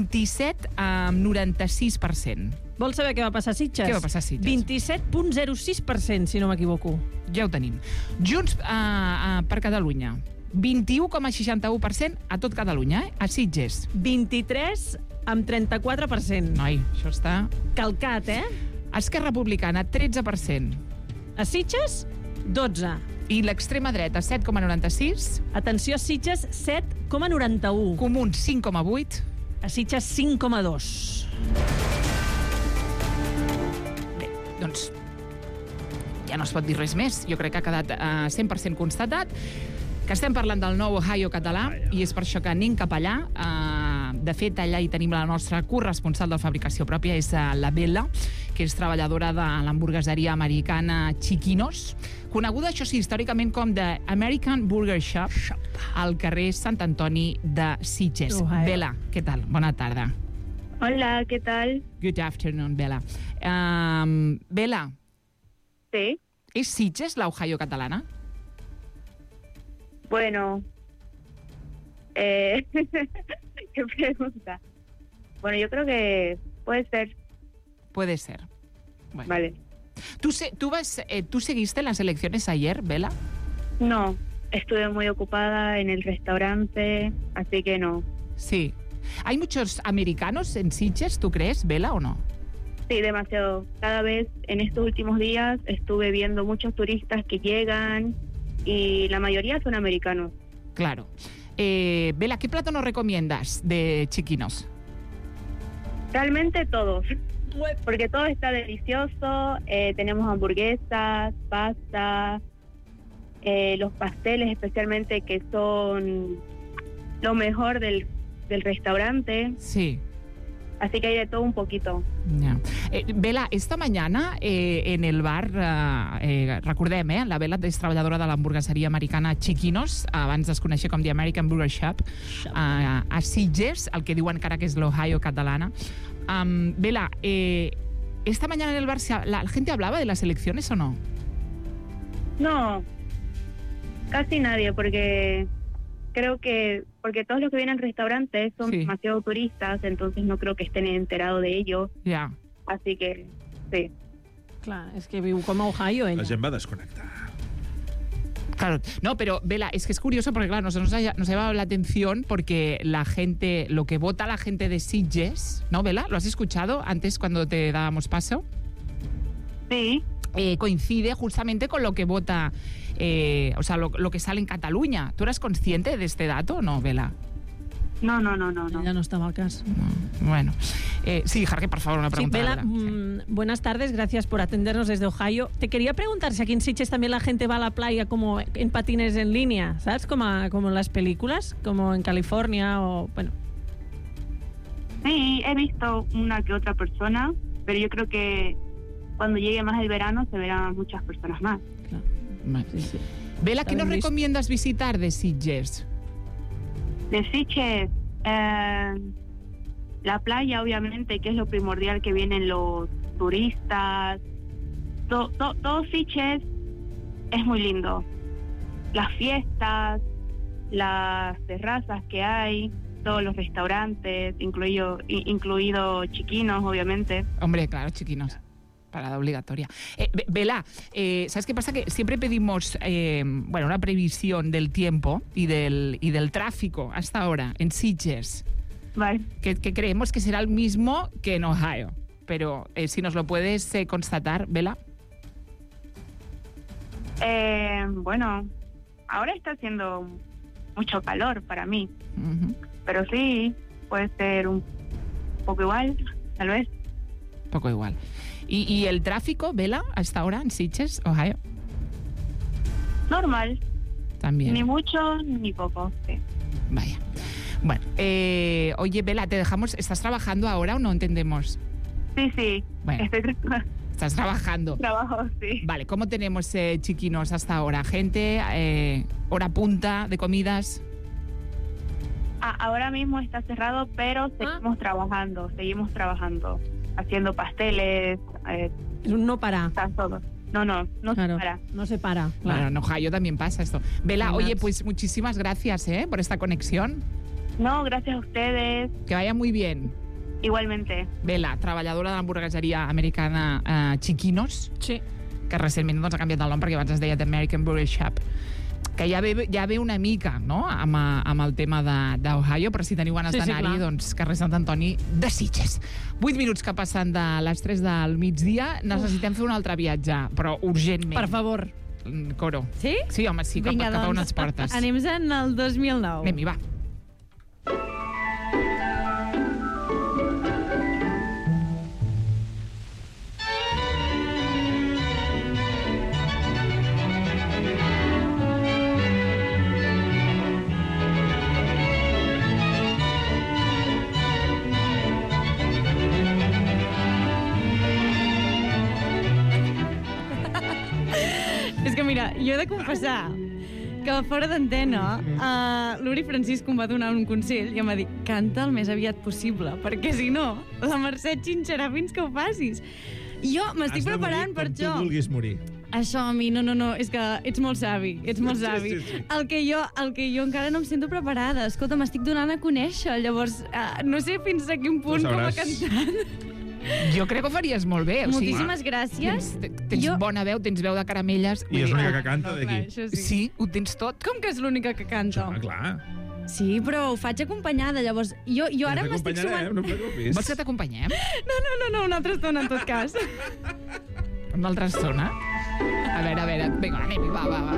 27,96%. Vols saber què va passar a Sitges? Què va passar a Sitges? 27,06%, si no m'equivoco. Ja ho tenim. Junts per Catalunya, 21,61% a tot Catalunya, a Sitges. 23,34%. Noi, això està... Calcat, Esquerra Republicana, 13%. A Sitges, 12%. I l'extrema dreta, 7,96%. Atenció, a Sitges, 7,91%. Comuns, 5,8%. A Sitges, 5,2%. Bé, doncs ja no es pot dir res més. Jo crec que ha quedat 100% constatat que estem parlant del nou Ohio català i és per això que anem cap allà. De fet, allà hi tenim la nostra corresponsal de fabricació pròpia, és la Bella, que és treballadora de l'hamburgueseria americana Chiquinos, coneguda, això sí, històricament com The American Burger Shop, al carrer Sant Antoni de Sitges. Bela, què tal? Bona tarda. Hola, ¿qué tal? Good afternoon, Bela. Bela. Sí. ¿És Sitges la Ohio catalana? Bueno, qué pregunta. Bueno, yo creo que puede ser. Puede ser. Bueno. Vale. ¿Tú seguiste las elecciones ayer, Bela? No, estuve muy ocupada en el restaurante, así que no. Sí. ¿Hay muchos americanos en Sitges, tú crees, Bela, o no? Sí, demasiado. Cada vez en estos últimos días estuve viendo muchos turistas que llegan y la mayoría son americanos. Claro. Bela, ¿qué plato nos recomiendas de Chiquinos? Realmente todos, porque todo está delicioso. Tenemos hamburguesas, pasta, los pasteles especialmente, que son lo mejor del restaurante. Sí. Así que hay de todo un poquito. Ja. Bela, esta mañana en el bar, recordem, la Bela és treballadora de l'hamburgueseria americana Chiquinos, abans es coneixia com The American Burger Shop, a Sitges, el que diuen encara que és l'Ohio catalana. Bela, esta mañana en el bar, ¿la gente hablaba de las elecciones o no? No, casi nadie, porque creo que todos los que vienen al restaurante son demasiado turistas, entonces no creo que estén enterados de ello. Ja. Así que, sí. Clar, és que viu com a Ohio, ella. La gent va desconnectar. Claro, no, pero Bela, es que es curioso porque, claro, nos ha llamado la atención porque la gente, lo que vota la gente de Sitges, ¿no, Bela? ¿Lo has escuchado antes cuando te dábamos paso? Sí. Coincide justamente con lo que vota, o sea, lo que sale en Cataluña. ¿Tú eras consciente de este dato o no, Bela? No. Ya no estaba al caso. No. Bueno. Sí, Jorge, por favor, una pregunta. Sí, Bela, buenas tardes, gracias por atendernos desde Ohio. Te quería preguntar si aquí en Sitges también la gente va a la playa como en patines en línea, ¿sabes? Como en las películas, como en California o, bueno. Sí, he visto una que otra persona, pero yo creo que cuando llegue más el verano se verán muchas personas más. Claro. Vale. Sí. Bela, ¿qué nos recomiendas visitar de Sitges? De Sitges, la playa, obviamente, que es lo primordial, que vienen los turistas. Todo Sitges es muy lindo. Las fiestas, las terrazas que hay, todos los restaurantes, incluido Chiquinos, obviamente. Hombre, claro, Chiquinos. Parada obligatoria. Bela, ¿sabes qué pasa? Que siempre pedimos una previsión del tiempo y del tráfico hasta ahora en Sitges. Vale. Que creemos que será el mismo que en Ohio. Pero si nos lo puedes constatar, Bela. Bueno, ahora está haciendo mucho calor para mí. Uh-huh. Pero sí, puede ser un poco igual, tal vez. Poco igual. ¿Y el tráfico, Bela, hasta ahora en Sitges, Ohio? Normal. También. Ni mucho ni poco, sí. Vaya. Bueno, oye, Bela, ¿te dejamos? ¿Estás trabajando ahora o no entendemos? Sí. Bueno, estás trabajando. Trabajo, sí. Vale, ¿cómo tenemos Chiquinos hasta ahora? ¿Gente? ¿Hora punta de comidas? Ahora mismo está cerrado, pero seguimos trabajando. Haciendo pasteles. No para. Todo. No claro, se para. No se para. Claro, en Ohio también pasa esto. Bela, oye, pues muchísimas gracias por esta conexión. No, gracias a ustedes. Que vaya muy bien. Igualmente. Bela, treballadora de l'hamburgueseria americana Chiquinos, sí, que recentment ha canviat el nom perquè abans es deia The American Burger Shop, que ja ve una mica, no?, amb el tema d'Ohio, però si teniu ganes d'anar-hi, doncs carrer Sant Antoni de Sitges. 8 minuts que passen de les 3 del migdia, necessitem fer un altre viatge, però urgentment. Per favor. Coro. Sí? Sí, home, sí, vinga, cap a on ens portes. Anem-se'n al 2009. Anem-hi, va. mira, jo he de confessar que fora d'antena l'Uri Francisco em va donar un consell i em va dir, canta el més aviat possible, perquè si no, la Mercè xinxarà fins que ho facis. Jo m'estic preparant per això. Has de morir com tu vulguis morir. Això a mi, no, és que ets molt savi, Sí. El que jo encara no em sento preparada. Escolta, m'estic donant a conèixer, llavors no sé fins a quin punt com a cantant. Jo crec que ho faries molt bé. Moltíssimes gràcies. Tens bona veu, tens veu de caramelles. I és l'única que canta d'aquí. Sí, ho tens tot. Com que és l'única que canta? Clar. Sí, però ho faig acompanyada, llavors jo ara m'estic sumant... No et preocupis. Vols que t'acompanyem? No, una altra estona, en tot cas. Una altra estona? A veure, vinga, anem-hi, va.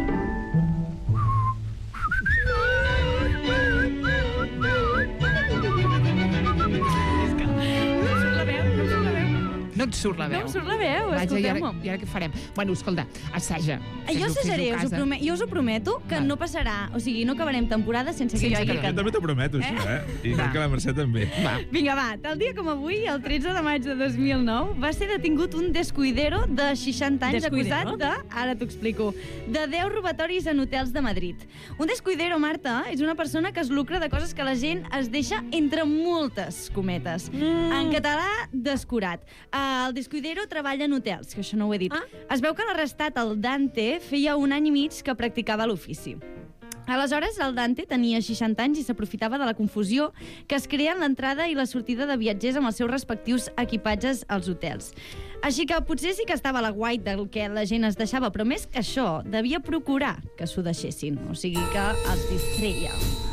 No et surt la veu. No em surt la veu, escolteu-me. I ara què farem? Bueno, escolta, assaja. Jo assajaré, jo us ho prometo, que no passarà, o sigui, no acabarem temporada sense que jo hagi cantat. Jo també t'ho prometo, això, I crec que la Mercè també. Vinga, va, tal dia com avui, el 13 de maig de 2009, va ser detingut un descuidero de 60 anys acusat de, ara t'ho explico, de 10 robatoris en hotels de Madrid. Un descuidero, Marta, és una persona que es lucra de coses que la gent es deixa entre moltes cometes. En català, descurat. El descuidero treballa en hotels, que això no ho he dit. Es veu que l'arrestat, el Dante, feia 1 any i mig que practicava l'ofici. Aleshores, el Dante tenia 60 anys i s'aprofitava de la confusió que es crea en l'entrada i la sortida de viatgers amb els seus respectius equipatges als hotels. Així que potser sí que estava a la guait del que la gent es deixava, però més que això, devia procurar que s'ho deixessin. O sigui que els distreia.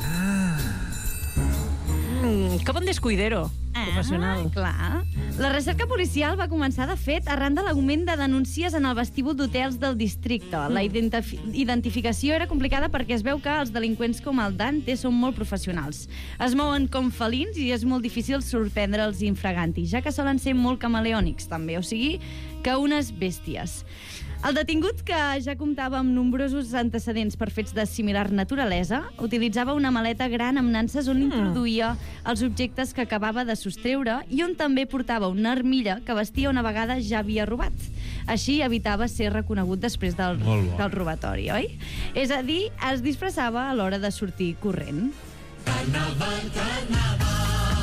Que bon descuidero. Professional. Clar. La recerca policial va començar, de fet, arran de l'augment de denúncies en el vestíbul d'hotels del districte. La identificació era complicada perquè es veu que els delinqüents com el Dante són molt professionals. Es mouen com felins i és molt difícil sorprendre'ls infraganti, ja que solen ser molt camaleònics, també, o sigui, que unes bèsties. El detingut, que ja comptava amb nombrosos antecedents per fets de similar naturalesa, utilitzava una maleta gran amb nanses on introduïa els objectes que acabava de sostreure i on també portava una armilla que vestia una vegada ja havia robat. Així evitava ser reconegut després del robatori, oi? És a dir, es disfressava a l'hora de sortir corrent. Carnaval, carnaval.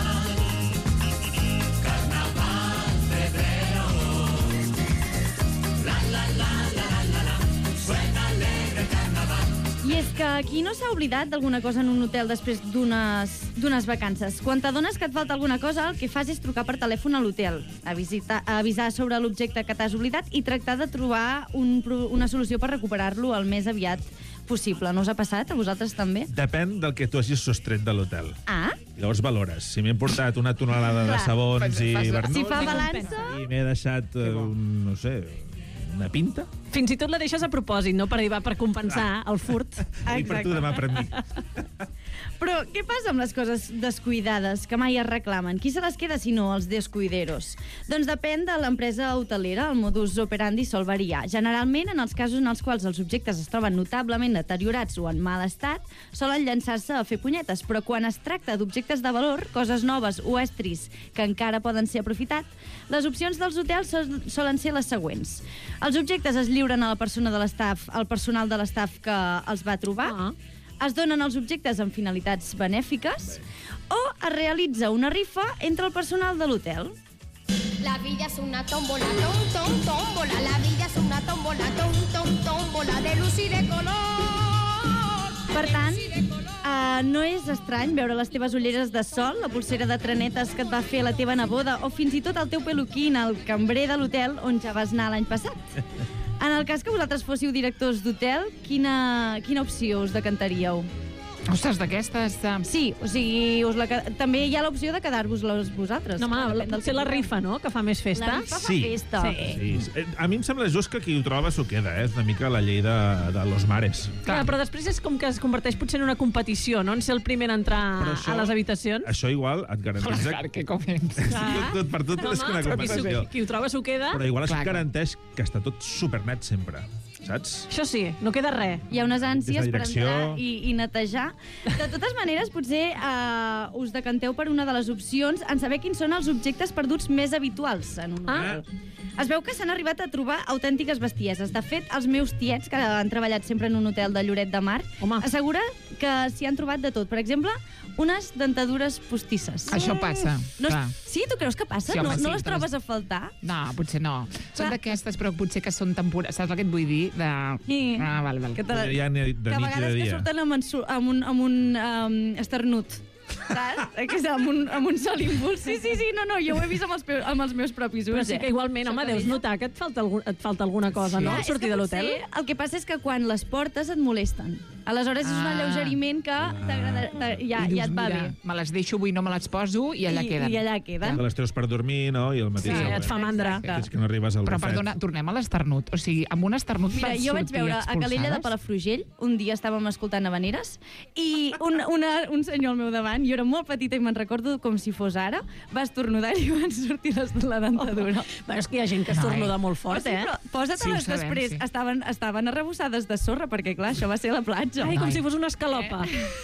I és que aquí no s'ha oblidat d'alguna cosa en un hotel després d'unes vacances. Quan t'adones que et falta alguna cosa, el que fas és trucar per telèfon a l'hotel, avisar sobre l'objecte que t'has oblidat i tractar de trobar una solució per recuperar-lo el més aviat possible. No us ha passat? A vosaltres també? Depèn del que tu hagis sostret de l'hotel. Llavors valores. Si m'he portat una tonelada de sabons i vernuts... Si fa balança... I m'he deixat, no sé, una pinta... Fins i tot la deixes a propòsit, no? Per compensar el furt. I per tu, demà per mi. Però què passa amb les coses descuidades que mai es reclamen? Qui se les queda si no els descuideros? Doncs depèn de l'empresa hotelera. El modus operandi sol variar. Generalment, en els casos en els quals els objectes es troben notablement deteriorats o en mal estat, solen llançar-se a fer punyetes. Però quan es tracta d'objectes de valor, coses noves o estris que encara poden ser aprofitats, les opcions dels hotels solen ser les següents. Els objectes es lliuren a la persona de l'estaf, al personal de l'estaf que els va trobar, es donen els objectes amb finalitats benèfiques o es realitza una rifa entre el personal de l'hotel. La vida es una tómbola, tómbola. La vida es una tómbola, tómbola de luz y de color. Per tant, no és estrany veure les teves ulleres de sol, la pulsera de trenetes que et va fer la teva neboda o fins i tot el teu peluquín al cambrer de l'hotel on ja vas anar l'any passat. En el cas que vosaltres fóssiu directors d'hotel, quina opció us decantaríeu? Ostres, d'aquestes... Sí, o sigui, també hi ha l'opció de quedar-vos-les vosaltres. No, home, potser la rifa, no?, que fa més festa. La rifa fa festa. Sí. A mi em sembla just que qui ho troba s'ho queda, és una mica la llei de los mares. Clar, però després és com que es converteix potser en una competició, no?, en ser el primer en entrar a les habitacions. Això igual et garanteix... Clar, que comença. Per tot és una competició. Qui ho troba s'ho queda. Però igual es garanteix que està tot supernet sempre. saps? Això sí, no queda res. Hi ha unes ànsies Des de per direcció. entrar i netejar. De totes maneres, potser us decanteu per una de les opcions en saber quins són els objectes perduts més habituals en un hotel. Es veu que s'han arribat a trobar autèntiques bestieses. De fet, els meus tiets, que han treballat sempre en un hotel de Lloret de Mar, asseguren que s'hi han trobat de tot. Per exemple, unes dentadures postisses. Això passa, No, clar. sí? Tu creus que passa? Sí, home, no sí, les trobes a faltar? No, potser no. Són d'aquestes, però potser que són temporals. Saps el que et vull dir? Sí. Val. Que Hi ha de nit que a i de vegades que dia. surten amb un esternut. Saps? Que és amb un sol impuls. Sí, no, jo ho he vist amb els meus propis ulls. Però sí que igualment, home, deus notar que et falta alguna cosa, no? Clar, Al sortir de l'hotel. El que passa és que quan les portes et molesten. Aleshores és un alleugeriment que ja et va bé. Me les deixo avui, no me les poso i allà queden. I allà queden. Que les treus per dormir, no? I el matí et fa mandra. Fins que no arribes al Però, bufet. perdona, tornem a l'esternut. O sigui, amb un esternut Mira, vas jo vaig sortir veure a expulsades? Calella de Palafrugell, un dia estàvem escoltant Havaneres, i un senyor al meu davant, jo era molt petita i me'n recordo com si fos ara, va estornudar i van sortir la dentadura. Però és que hi ha gent que estornuda molt fort, Sí, però posa-te-les Sí, ho sabem, després. sí. Estaven arrebossades de sorra, perquè, clar, això va ser a la platja. Ai, com si fos una escalopa.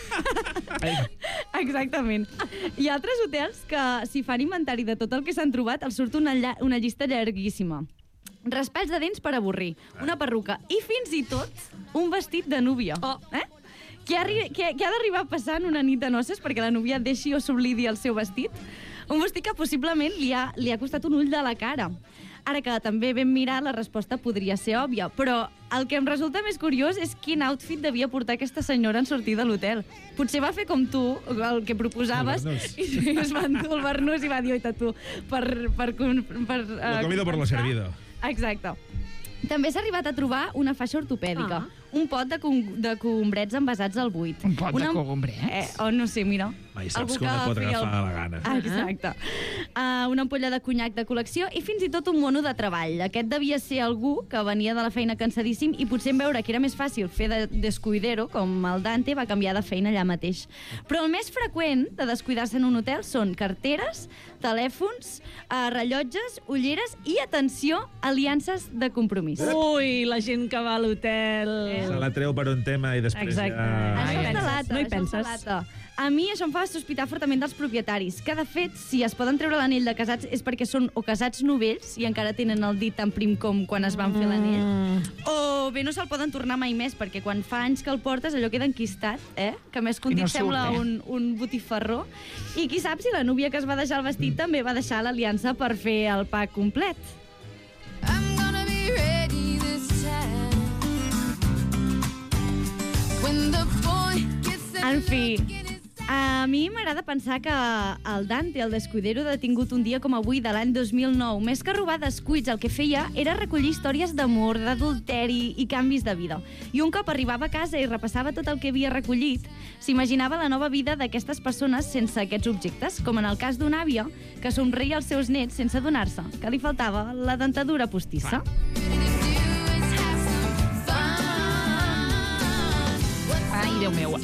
Exactament. Hi ha altres hotels que, si fan inventari de tot el que s'han trobat, els surt una llista llarguíssima. Raspalls de dents per avorrir, una perruca i fins i tot un vestit de núvia. Què ha d'arribar a passar en una nit de noces perquè la núvia deixi o s'oblidi el seu vestit? Un vestit que possiblement li ha costat un ull de la cara. Ara que també ben mirar, la resposta podria ser òbvia, però el que em resulta més curiós és quin outfit devia portar aquesta senyora en sortir de l'hotel. Potser va fer com tu, el que proposaves, i es va endur el barnús i va dir, oita, tu, Lo comido por lo servido. Exacte. També s'ha arribat a trobar una faixa ortopèdica, un pot de cogombrets envasats al buit. Un pot de cogombrets? No sé, mira. Mai saps que una pot agafar la gana. Exacte. Una ampolla de conyac de col·lecció i fins i tot un mono de treball. Aquest devia ser algú que venia de la feina cansadíssim i potser en veure que era més fàcil fer de descuidero, com el Dante, va canviar de feina allà mateix. Però el més freqüent de descuidar-se en un hotel són carteres, telèfons, rellotges, ulleres i, atenció, aliances de compromís. Ui, la gent que va a l'hotel. Se la treu per un tema i després Això és de lata, no hi això és de penses. lata. A mi això em fa sospitar fortament dels propietaris, que de fet, si es poden treure l'anell de casats és perquè són o casats novells i encara tenen el dit tan prim com quan es van fer l'anell, o bé no se'l poden tornar mai més, perquè quan fa anys que el portes allò queda enquistat, que més que un I no dit sembla surt, un botifarró. I qui sap si la núvia que es va deixar el vestit també va deixar l'aliança per fer el pack complet. I'm gonna be ready this time. When the boy gets En fi, a mi m'agrada pensar que el Dante, el descuidero detingut un dia com avui de l'any 2009, més que robar descuits, el que feia era recollir històries d'amor, d'adulteri i canvis de vida. I un cop arribava a casa i repassava tot el que havia recollit, s'imaginava la nova vida d'aquestes persones sense aquests objectes, com en el cas d'una àvia que somreia als seus nets sense adonar-se que li faltava la dentadura postissa. Ai, Déu meu.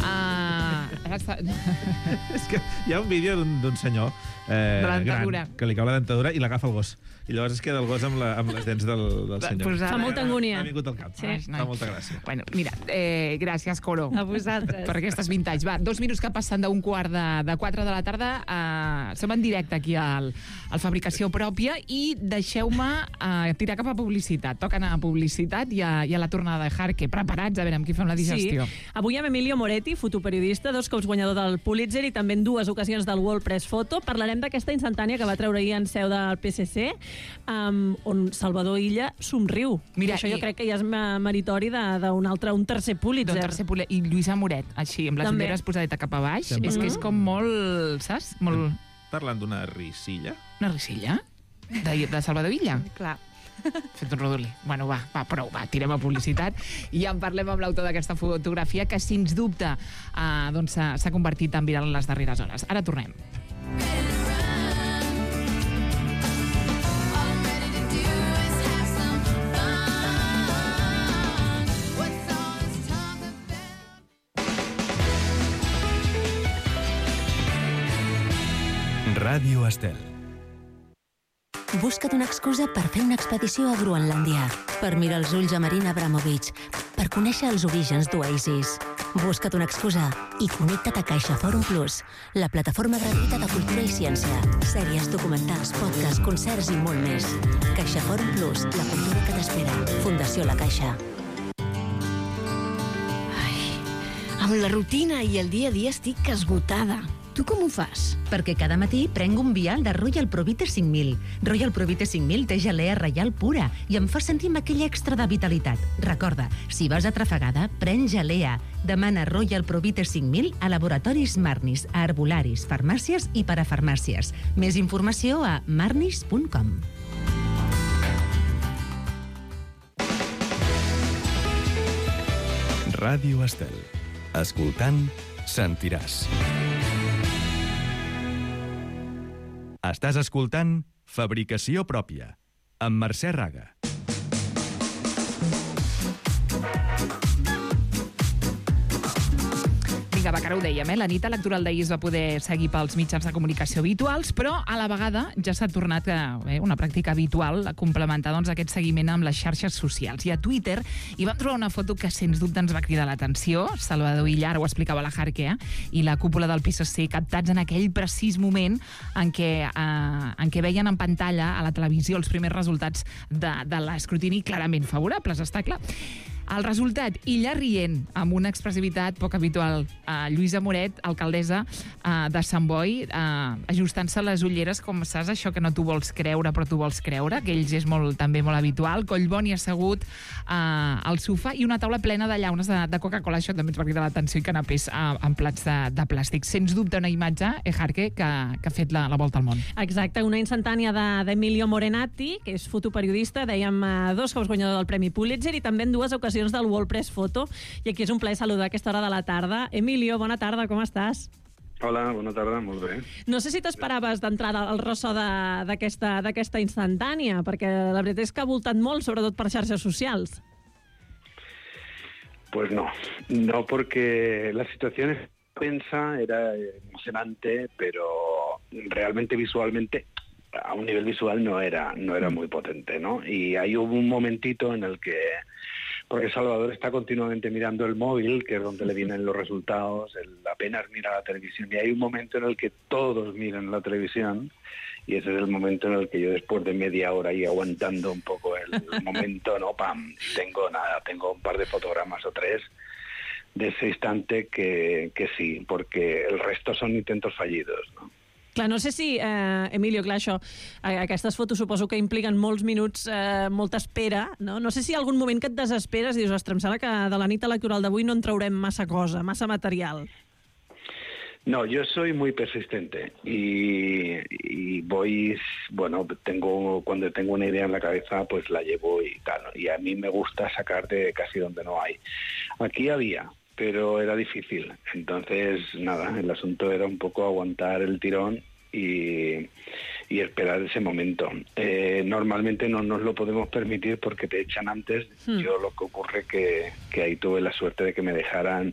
És que hi ha un vídeo d'un senyor dentadura. gran que li cau la dentadura i l'agafa el gos. I llavors es queda el gos amb les dents del senyor. Posada. Fa molta angúnia. M'ha vingut al cap. Sí. Fa molta gràcia. Bueno, mira, gràcies, Coro. A vosaltres. Per aquestes vintage. Va, 2 minuts que passen d'un quart de 4 de la tarda. Som en directe aquí al Fabricació Pròpia i deixeu-me tirar cap a publicitat. Toca anar a publicitat i a la tornada de Jarque. Preparats, a veure amb qui fem la digestió. Sí. Avui amb Emilio Moretti, fotoperiodista, 2 cops guanyador del Pulitzer i també en 2 ocasions del World Press Photo. Parlarem d'aquesta instantània que va treure ahir en seu del PSC, on Salvador Illa somriu. Mira, això jo crec que ja és meritori un tercer Pulitzer. D'un tercer Pulitzer. I Lluïsa Moret, així, amb les També. ulleres posadeta cap a baix. Sempre. És que és com molt, saps? Molt... Parlant d'una risilla. Una risilla? De Salvador Illa? Clar. Fet un rodolí. Bueno, va, prou, tirem a publicitat i ja en parlem amb l'autor d'aquesta fotografia que, sens dubte, doncs, s'ha convertit en viral en les darreres hores. Ara tornem. Ràdio Estel. Busca't una excusa per fer una expedició a Groenlàndia, per mirar els ulls a Marina Abramovic, per conèixer els orígens d'Oasis. Busca't una excusa i connecta't a CaixaForum Plus, la plataforma gratuïta de cultura i ciència, sèries, documentals, podcasts, concerts i molt més. CaixaForum Plus, la cultura que t'espera. Fundació La Caixa. Amb la rutina i el dia a dia estic esgotada. Tu com ho fas? Perquè cada matí prenc un vial de Royal Provite 5000. Royal Provite 5000 té gelea reial pura i em fa sentir amb aquell extra de vitalitat. Recorda, si vas atrafegada, pren gelea. Demana Royal Provite 5000 a laboratoris Marnis, a herbolaris, farmàcies i parafarmàcies. Més informació a marnis.com. Ràdio Estel. Escoltant, sentiràs. Estàs escoltant Fabricació Pròpia, amb Mercè Raga. Vinga, va, que ara ho dèiem, la nit electoral d'ahir es va poder seguir pels mitjans de comunicació habituals, però a la vegada ja s'ha tornat una pràctica habitual a complementar aquest seguiment amb les xarxes socials. I a Twitter hi vam trobar una foto que sens dubte ens va cridar l'atenció. Salvador Illa, ho explicava la Jarque, i la cúpula del PSC captats en aquell precís moment en què veien en pantalla a la televisió els primers resultats de l'escrutini clarament favorables, està clar. El resultat, Illa rient, amb una expressivitat poc habitual. Lluïsa Moret, alcaldessa de Sant Boi, ajustant-se les ulleres, com saps, això que no t'ho vols creure, però t'ho vols creure, que ells és també molt habitual. Collboni assegut al sofà i una taula plena de llaunes de Coca-Cola. Això també ens va cridar l'atenció, i canapés en plats de plàstic. Sens dubte una imatge, Jarque, que ha fet la volta al món. Exacte, una instantània d'Emilio Morenati, que és fotoperiodista, dèiem 2 cops guanyador del Premi Pulitzer i també en 2 ocasions del World Press Photo, i aquí és un plaer saludar a aquesta hora de la tarda. Emilio, bona tarda, com estàs? Hola, bona tarda, molt bé. No sé si t'esperaves d'entrada al ressò d'aquesta instantània, perquè la veritat és que ha voltat molt, sobretot per xarxes socials. Pues no, porque la situación es tensa, era emocionante, pero realmente visualmente, a un nivel visual no era muy potente, ¿no? Y ahí hubo un momentito en el que, porque Salvador está continuamente mirando el móvil, que es donde le vienen los resultados, él apenas mira la televisión, y hay un momento en el que todos miran la televisión, y ese es el momento en el que yo, después de media hora ahí aguantando un poco el momento, no, pam, tengo un par de fotogramas o 3 de ese instante que sí, porque el resto son intentos fallidos, ¿no? Clar, no sé si, Emilio, clar, aquestes fotos suposo que impliquen molts minuts, molta espera, no? No sé si hi ha algun moment que et desesperes i dius, ostres, em sembla que de la nit electoral d'avui no en traurem massa cosa, massa material. No, yo soy muy persistente y voy, bueno, cuando tengo una idea en la cabeza, pues la llevo y tal, ¿no? Y a mí me gusta sacar de casi donde no hay. Aquí había, pero era difícil. Entonces, nada, el asunto era un poco aguantar el tirón y esperar ese momento. Normalmente no nos lo podemos permitir porque te echan antes. Yo lo que ocurre que ahí tuve la suerte de que me dejaran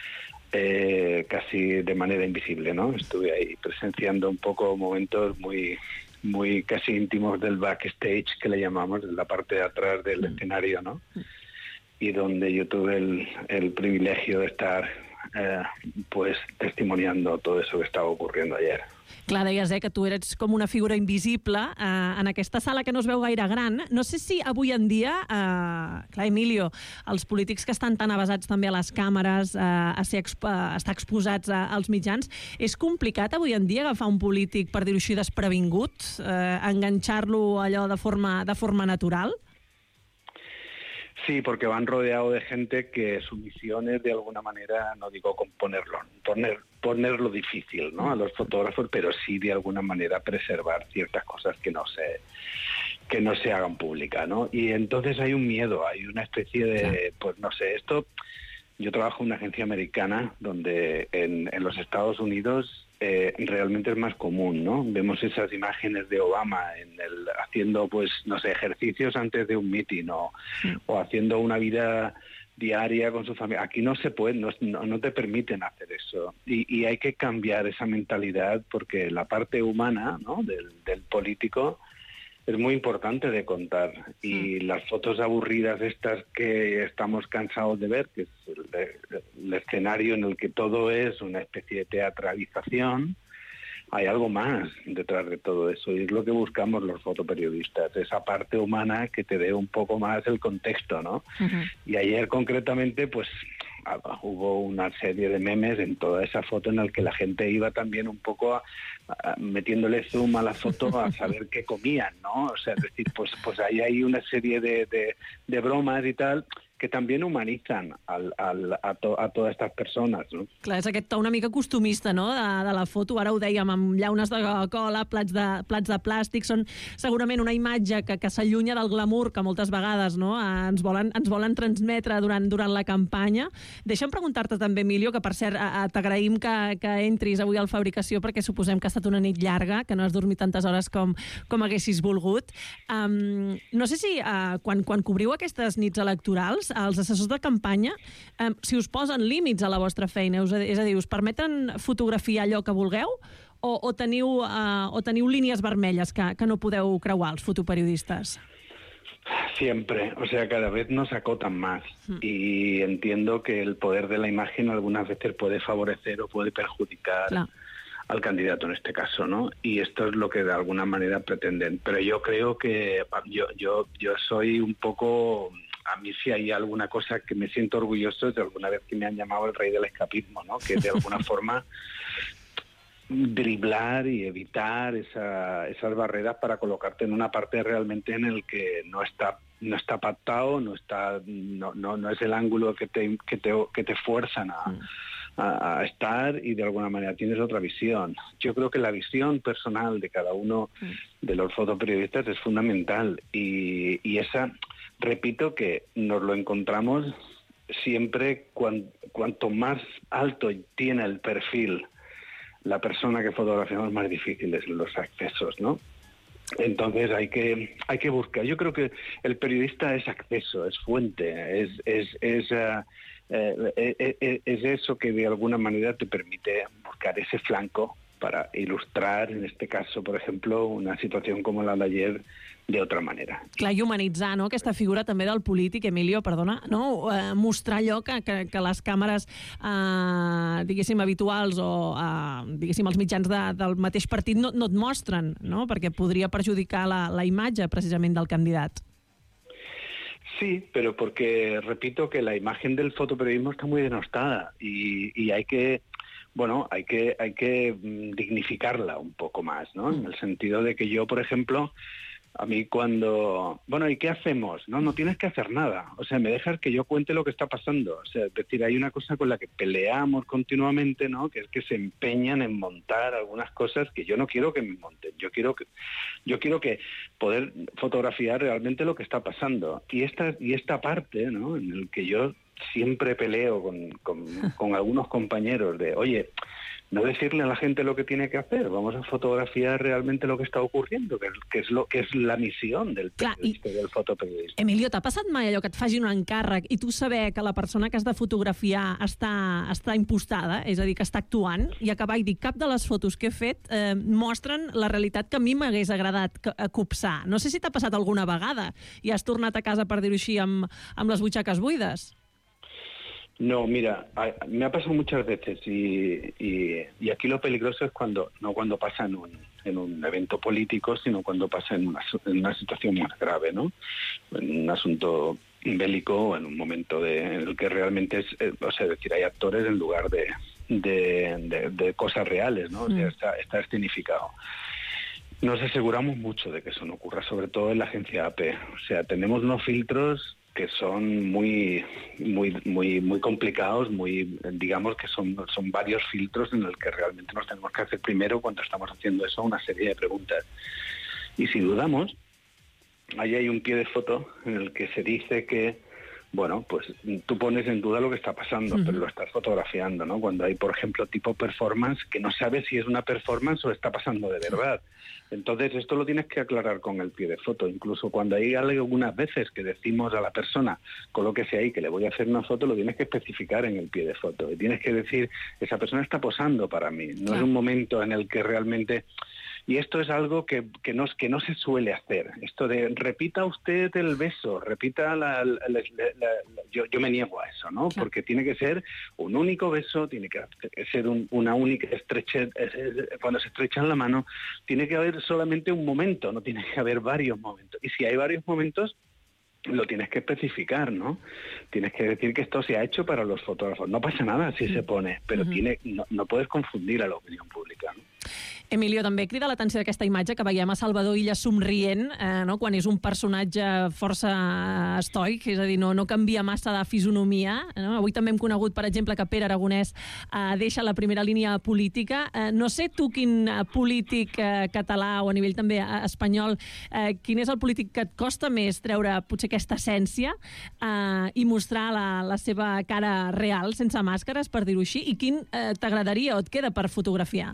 casi de manera invisible, ¿no? Estuve ahí presenciando un poco momentos muy casi íntimos del backstage, que le llamamos, de la parte de atrás del escenario, ¿no? Y donde yo tuve el privilegio de estar pues testimoniando todo eso que estava ocurriendo ayer. Clar, deies que tu eres com una figura invisible en aquesta sala que no es veu gaire gran. No sé si avui en dia, clar, Emilio, els polítics que estan tan avasats també a les càmeres, a estar exposats als mitjans, és complicat avui en dia agafar un polític, per dir-ho així, desprevingut, enganxar-lo allò de forma natural? Sí, porque van rodeados de gente que su misión es de alguna manera, no digo ponerlo difícil, ¿no?, a los fotógrafos, pero sí de alguna manera preservar ciertas cosas que no se hagan públicas, ¿no? Y entonces hay un miedo, hay una especie de, pues no sé, esto, yo trabajo en una agencia americana donde en los Estados Unidos realmente es más común, ¿no? Vemos esas imágenes de Obama haciendo, pues, no sé, ejercicios antes de un mitin o haciendo una vida diaria con su familia. Aquí no se puede, no te permiten hacer eso. Y hay que cambiar esa mentalidad porque la parte humana, ¿no?, del político es muy importante de contar. Y las fotos aburridas estas que estamos cansados de ver, que es el escenario en el que todo es una especie de teatralización, hay algo más detrás de todo eso, y es lo que buscamos los fotoperiodistas, esa parte humana que te dé un poco más el contexto, ¿no? Y ayer concretamente, pues hubo una serie de memes en toda esa foto en la que la gente iba también un poco metiéndole zoom a la foto a saber qué comían, ¿no? O sea, es decir, pues ahí hay una serie de bromas y tal que també humanizan a totes estas persones, no? Clar, és aquest to una mica costumista, no?, de la foto. Ara ho dèiem, amb llaunes de Coca-Cola, plats de plàstic, són segurament una imatge que s'allunya del glamour que moltes vegades, no?, ens volen transmetre durant la campanya. Deixa'm preguntar-te també, Emilio, que per cert t'agraïm que entris avui al Fabricació perquè suposem que ha estat una nit llarga, que no has dormit tantes hores com haguessis volgut. No sé si quan cobriu aquestes nits electorals, els assessors de campanya, si us posen límits a la vostra feina, és a dir, us permeten fotografiar allò que vulgueu o teniu línies vermelles que no podeu creuar els fotoperiodistas? Siempre, o sea, cada vez nos acotan más y entiendo que el poder de la imagen algunas veces puede favorecer o puede perjudicar al candidato en este caso, ¿no? Y esto es lo que de alguna manera pretenden. Pero yo creo que yo soy un poco... A mí sí hay alguna cosa que me siento orgulloso de alguna vez que me han llamado el rey del escapismo, ¿no? Que de alguna forma driblar y evitar esas barreras para colocarte en una parte realmente en el que no está pactado, no es el ángulo que te fuerzan a estar, y de alguna manera tienes otra visión. Yo creo que la visión personal de cada uno de los fotoperiodistas es fundamental, y esa, repito, que nos lo encontramos siempre cuanto más alto tiene el perfil la persona que fotografiamos, más difíciles los accesos, ¿no? Entonces hay que buscar. Yo creo que el periodista es acceso, es fuente, es eso que de alguna manera te permite buscar ese flanco para ilustrar, en este caso, por ejemplo, una situación como la de ayer de otra manera. Clar, i humanitzar, no?, aquesta figura també del polític, Emilio, perdona, no? Mostrar allò que les càmeres, diguéssim, habituals o, diguéssim, els mitjans del mateix partit no et mostren, no?, perquè podria perjudicar la imatge, precisament, del candidat. Sí, pero porque, repito, que la imagen del fotoperiodismo está muy denostada y hay que dignificarla un poco más, ¿no? En el sentido de que yo, por ejemplo, a mí cuando... Bueno, ¿y qué hacemos? No tienes que hacer nada. O sea, me dejas que yo cuente lo que está pasando. O sea, es decir, hay una cosa con la que peleamos continuamente, ¿no?, que es que se empeñan en montar algunas cosas que yo no quiero que me monten. Yo quiero que poder fotografiar realmente lo que está pasando. Y esta parte, ¿no?, en el que yo siempre peleo con algunos compañeros de, oye, no decirle a la gente lo que tiene que hacer, vamos a fotografiar realmente lo que està ocurriendo, que és la missió del periodista, del fotoperiodista. Emilio, t'ha passat mai allò que et facin un encàrrec i tu saber que la persona que has de fotografiar està impostada, és a dir, que està actuant, i acabar i dir, cap de les fotos que he fet mostren la realitat que a mi m'hagués agradat copsar. No sé si t'ha passat alguna vegada i has tornat a casa, per dir-ho així, amb les butxaques buides. No, mira, me ha pasado muchas veces y aquí lo peligroso es no cuando pasa en un evento político, sino cuando pasa en una situación más grave, ¿no? En un asunto bélico o en un momento en el que realmente o sea, decir, hay actores en lugar de cosas reales, ¿no? O sea, está escenificado. Nos aseguramos mucho de que eso no ocurra, sobre todo en la agencia AP. O sea, tenemos unos filtros que son muy complicados, digamos que son varios filtros en el que realmente nos tenemos que hacer primero, cuando estamos haciendo eso, una serie de preguntas. Y si dudamos, ahí hay un pie de foto en el que se dice que, bueno, pues tú pones en duda lo que está pasando, pero lo estás fotografiando, ¿no? Cuando hay, por ejemplo, tipo performance, que no sabes si es una performance o está pasando de verdad. Entonces, esto lo tienes que aclarar con el pie de foto. Incluso cuando hay algunas veces que decimos a la persona, colóquese ahí, que le voy a hacer una foto, lo tienes que especificar en el pie de foto. Y tienes que decir, esa persona está posando para mí. No es un momento en el que realmente... Y esto es algo que no se suele hacer. Esto de repita usted el beso, repita yo me niego a eso, ¿no? Claro. Porque tiene que ser un único beso, tiene que ser una única estrechez. Cuando se estrechan la mano, tiene que haber solamente un momento, no tiene que haber varios momentos. Y si hay varios momentos, lo tienes que especificar, ¿no? Tienes que decir que esto se ha hecho para los fotógrafos. No pasa nada si se pone, però no puedes confundir a l'opinió pública, no? Emilio, també crida l'atenció d'aquesta imatge que veiem a Salvador Illa somrient, no? Quan és un personatge força estoic, és a dir, no canvia massa de fisonomia. No? Avui també hem conegut, per exemple, que Pere Aragonès deixa la primera línia política. No sé tu quin polític català o a nivell també espanyol, quin és el polític que et costa més treure potser aquesta essència i mostrar la seva cara real, sense màscares, per dir-ho així, i quin t'agradaria o et queda per fotografiar?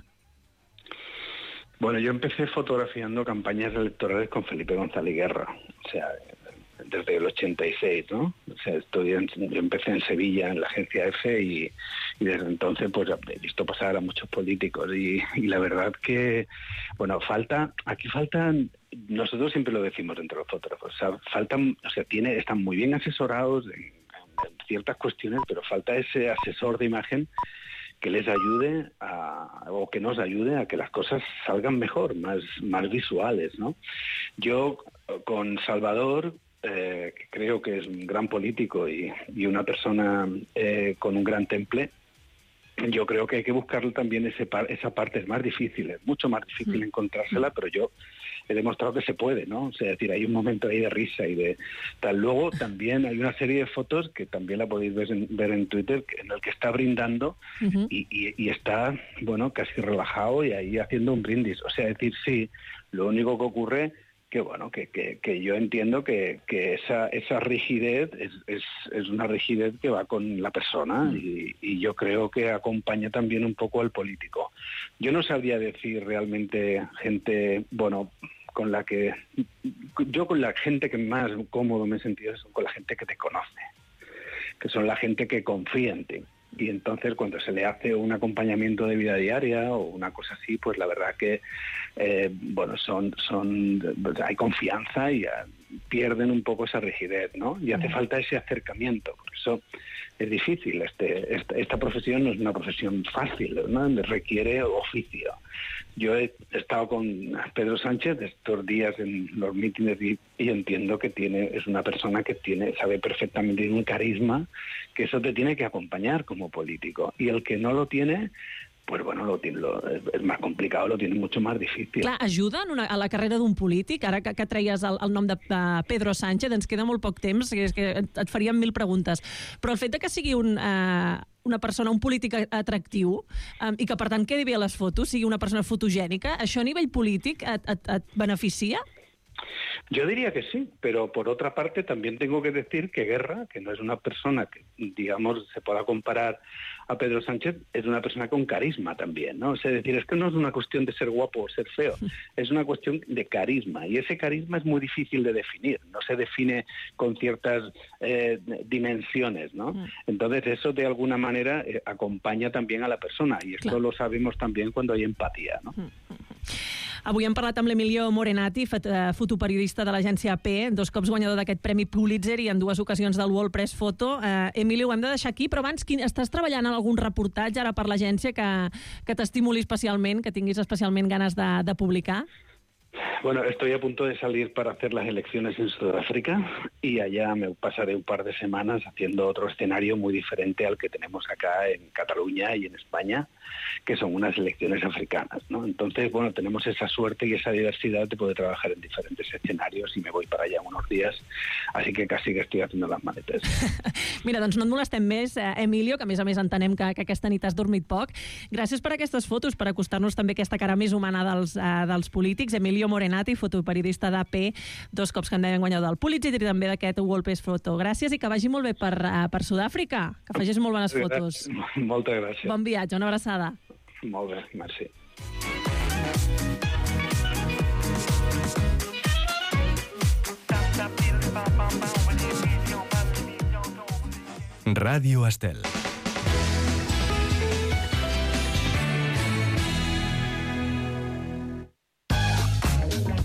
Bueno, yo empecé fotografiando campañas electorales con Felipe González Guerra, o sea, desde el 86, ¿no? O sea, yo empecé en Sevilla, en la agencia EFE, y desde entonces pues he visto pasar a muchos políticos y la verdad que, bueno, aquí faltan, nosotros siempre lo decimos entre los fotógrafos, o sea, están muy bien asesorados en ciertas cuestiones, pero falta ese asesor de imagen que les ayude o que nos ayude a que las cosas salgan mejor, más visuales, ¿no? Yo con Salvador, que creo que es un gran político y una persona con un gran temple, yo creo que hay que buscarle también esa parte. Es más difícil, es mucho más difícil encontrársela, pero yo he demostrado que se puede, ¿no? O sea, es decir, hay un momento ahí de risa y de tal. Luego también hay una serie de fotos que también la podéis ver en Twitter, en el que está brindando y está, bueno, casi relajado y ahí haciendo un brindis. O sea, es decir, sí, lo único que ocurre que bueno, que yo entiendo que esa rigidez es una rigidez que va con la persona y yo creo que acompaña también un poco al político. Yo no sabría decir realmente gente, bueno, con la gente que más cómodo me he sentido es con la gente que te conoce, que son la gente que confía en ti. Y entonces cuando se le hace un acompañamiento de vida diaria o una cosa así, pues la verdad que bueno, hay confianza y pierden un poco esa rigidez, ¿no? Y hace falta ese acercamiento, porque eso es difícil. Esta profesión no es una profesión fácil, ¿no? Requiere oficio. Yo he estado con Pedro Sánchez estos días en los mítines y entiendo que es una persona que sabe perfectamente, tiene un carisma, que eso te tiene que acompañar como político. Y el que no lo tiene, pues bueno, és més complicat, lo tiene mucho más difícil. Clar, ajuda a la carrera d'un polític? Ara que treies el nom de Pedro Sánchez, ens queda molt poc temps, és que et faríem 1000 preguntes. Però el fet de que sigui una persona, un polític atractiu, i que per tant quedi bé a les fotos, sigui una persona fotogènica, això a nivell polític et beneficia? Yo diría que sí, pero por otra parte también tengo que decir que Guerra, que no es una persona que, digamos, se pueda comparar a Pedro Sánchez, es una persona con carisma también, ¿no? Es decir, es que no es una cuestión de ser guapo o ser feo, es una cuestión de carisma, y ese carisma es muy difícil de definir, no se define con ciertas dimensiones, ¿no? Entonces eso de alguna manera acompaña también a la persona, y esto lo sabemos también cuando hay empatía, ¿no? Avui hem parlat amb l'Emilio Morenati, fotoperiodista de l'agència AP, 2 cops guanyador d'aquest Premi Pulitzer i en 2 ocasions del World Press Photo. Emilio, ho hem de deixar aquí, però abans estàs treballant en algun reportatge ara per l'agència que t'estimuli especialment, que tinguis especialment ganes de publicar? Bueno, estoy a punto de salir para hacer las elecciones en Sudáfrica y allá me pasaré un par de semanas haciendo otro escenario muy diferente al que tenemos acá en Cataluña y en España, que son unas elecciones africanas, ¿no? Entonces, bueno, tenemos esa suerte y esa diversidad de poder trabajar en diferentes escenarios y me voy para allá unos días, así que casi que estoy haciendo las maletes. Mira, doncs no et molestem més, Emilio, que a més entenem que aquesta nit has dormit poc. Gràcies per aquestes fotos, per acostar-nos també aquesta cara més humana dels polítics. Emilio Morenati, fotoperiodista d'AP, 2 cops que en deien guanyador del Pulitzer i també d'aquest World Press Photo. Gràcies i que vagi molt bé per Sud-àfrica, que facis molt bones fotos. Moltes gràcies. Bon viatge, una abraçada. Molt bé, merci. Ràdio Estel.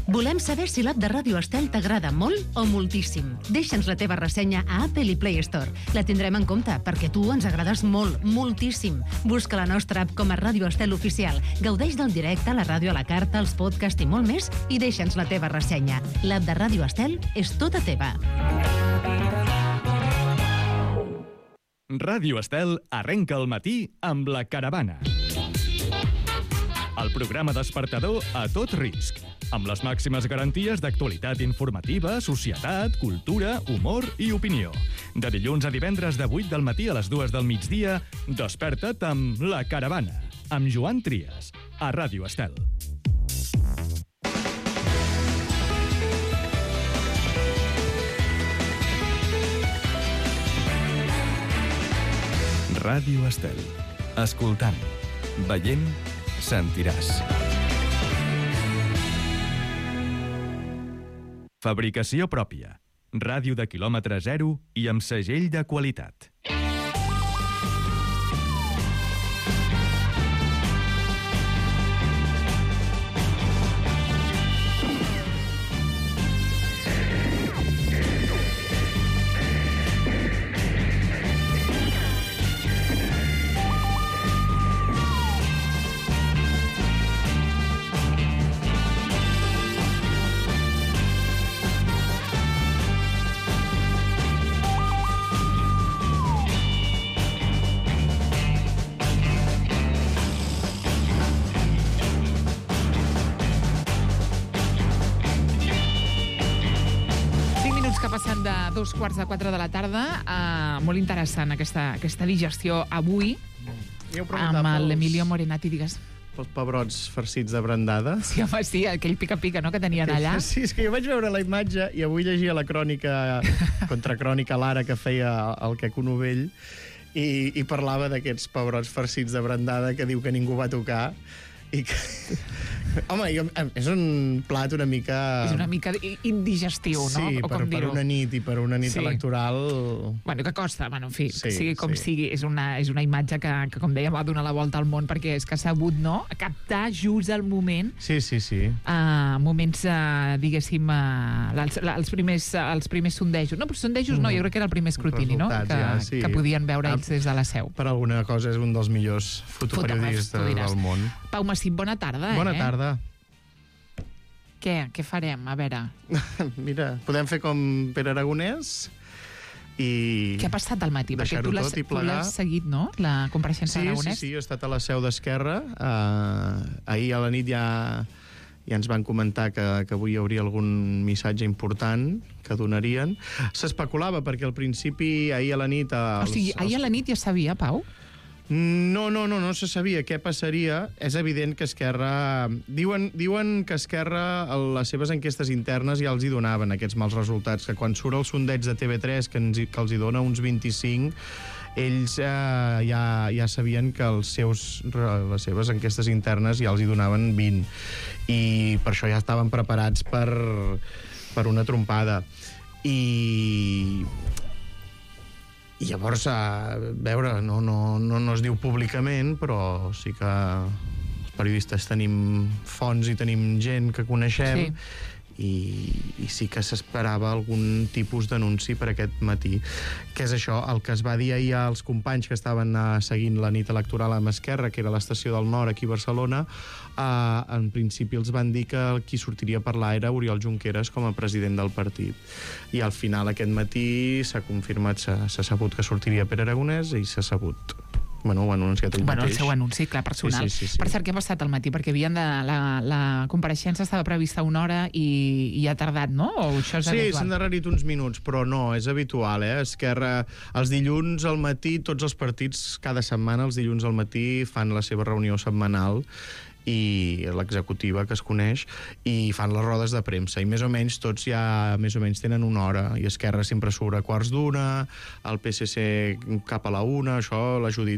Volem saber si l'app de Ràdio Estel t'agrada molt o moltíssim. Deixa'ns la teva ressenya a Apple i Play Store. La tindrem en compte, perquè tu ens agrades molt, moltíssim. Busca la nostra app com a Ràdio Estel Oficial. Gaudeix del directe, la ràdio a la carta, els podcasts i molt més, i deixa'ns la teva ressenya. L'app de Ràdio Estel és tota teva. Ràdio Estel arrenca el matí amb La Caravana. El programa despertador a tot risc, amb les màximes garanties d'actualitat informativa, societat, cultura, humor i opinió. De dilluns a divendres de 8 del matí a les 2 del migdia, desperta't amb La Caravana, amb Joan Trias, a Ràdio Estel. Ràdio Estel. Escoltant, veient, sentiràs. Fabricació pròpia. Ràdio de quilòmetre zero i amb segell de qualitat. Passant de 3:45 de la tarda, molt interessant aquesta digestió avui amb l'Emilio Morenati, digues. Pels pebrots farcits de brandada. Sí, home, sí, aquell pica-pica, no?, que tenien allà. Sí, és que jo vaig veure la imatge i avui llegia la crònica, contracrònica Lara, que feia el Queco Novell, i parlava d'aquests pebrots farcits de brandada que diu que ningú va tocar i que... Home, és un plat una mica... És una mica indigestiu, no? Sí, per una nit i per una nit electoral... Bueno, que costa, bueno, en fi, sigui com sigui, és una imatge que, com dèiem, va donar la volta al món, perquè és que s'ha hagut, no?, captar just al moment... Sí. Moments, diguéssim, els primers sondejos. No, però sondejos no, jo crec que era el primer escrutini, no?, que podien veure ells des de la seu. Per alguna cosa és un dels millors fotoperiodistes del món. Pau Massip, bona tarda. Bona tarda. Què farem? A veure... Mira, podem fer com Pere Aragonès i... Què ha passat al matí? Perquè tu l'has seguit, no?, la compareixença d'Aragonès. Sí, he estat a la seu d'Esquerra. Ahir a la nit ja ens van comentar que avui hi hauria algun missatge important que donarien. S'especulava, perquè al principi, ahir a la nit... O sigui, ahir a la nit ja sabia, Pau? No se sabia què passaria. És evident que Esquerra... Diuen que Esquerra, a les seves enquestes internes, ja els hi donaven aquests mals resultats, que quan surt el sondeig de TV3, que els hi dona uns 25, ells ja sabien que les seves enquestes internes ja els hi donaven 20. I per això ja estaven preparats per una trompada. I llavors, a veure, no es diu públicament, però sí que els periodistes tenim fonts i tenim gent que coneixem, i sí que s'esperava algun tipus d'anunci per aquest matí. Què és això? El que es va dir ahir als companys que estaven seguint la nit electoral amb Esquerra, que era l'Estació del Nord, aquí a Barcelona, en principi els van dir que qui sortiria a parlar era Oriol Junqueras com a president del partit. I al final aquest matí s'ha confirmat, s'ha sabut que sortiria Pere Aragonès i s'ha sabut... Bueno, ho ha anunciat ell mateix. El seu anunci, clar, personal. Sí. Per cert, què ha passat al matí? Perquè la compareixença estava prevista 1 hora i ha tardat, no? O això és habitual? S'han endarrerit uns minuts, però no, és habitual, Esquerra, els dilluns al matí, tots els partits, cada setmana, els dilluns al matí, fan la seva reunió setmanal, i l'executiva, que es coneix, i fan les rodes de premsa, i més o menys tots ja tenen 1 hora, i Esquerra sempre surt a 1:15, el PSC cap a la 1, això la Judit,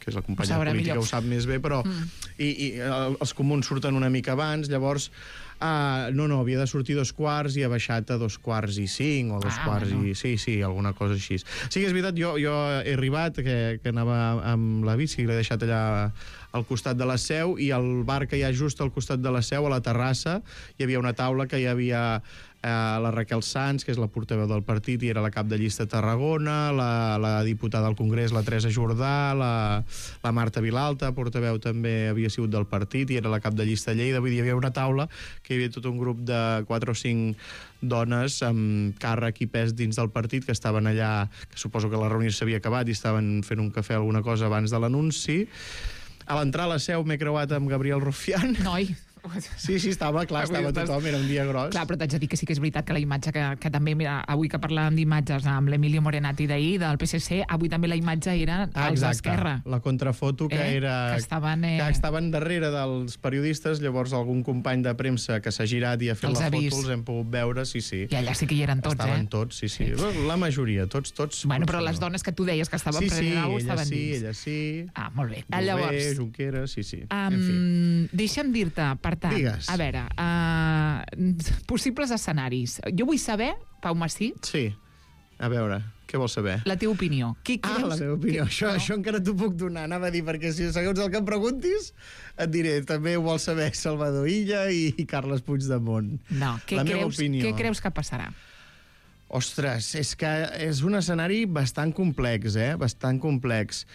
que és la companya Sabrà política, millor. ho sap més bé, però els comuns surten una mica abans, llavors no, havia de sortir 2:15 i ha baixat a 2:45 o 2:15 sí, alguna cosa així. Sí que és veritat, jo he arribat, que anava amb la bici, l'he deixat allà al costat de la Seu, i el bar que hi ha just al costat de la Seu, a la terrassa, hi havia una taula que hi havia la Raquel Sans, que és la portaveu del partit i era la cap de llista a Tarragona, la diputada al Congrés, la Teresa Jordà, la Marta Vilalta, portaveu també havia sigut del partit i era la cap de llista a Lleida. Vull dir, hi havia una taula que hi havia tot un grup de 4 o 5 dones amb càrrec i pes dins del partit que estaven allà, que suposo que la reunió s'havia acabat i estaven fent un cafè o alguna cosa abans de l'anunci. A l'entrar a la Seu m'he creuat amb Gabriel Rufián. Noi. Sí, estava tothom, era un dia gros. Clar, però t'haig de dir que sí que és veritat que la imatge que també, mira, avui que parlàvem d'imatges amb l'Emilio Morenati d'ahir, del PSC, avui també la imatge era els d'Esquerra. La contrafoto que era... Que estaven darrere dels periodistes, llavors algun company de premsa que s'ha girat i ha fet la foto, els hem pogut veure, sí. I allà sí que hi eren tots, Estaven tots, sí. La majoria, tots. Bueno, però les dones que tu deies que estaven prenent alguna cosa estaven dins. Ella sí. Ah, molt bé. Llavors... Junqueras, sí. En fi. Deixa'm dir-te, per tant, digues. A veure, possibles escenaris. Jo vull saber, Pau Massí... Sí, a veure, què vols saber? La teva opinió. La meva opinió. Això encara t'ho puc donar, anava a dir, perquè si segons el que em preguntis, et diré, també ho vols saber Salvador Illa i Carles Puigdemont. No, què creus que passarà? Ostres, és que és un escenari bastant complex, bastant complex.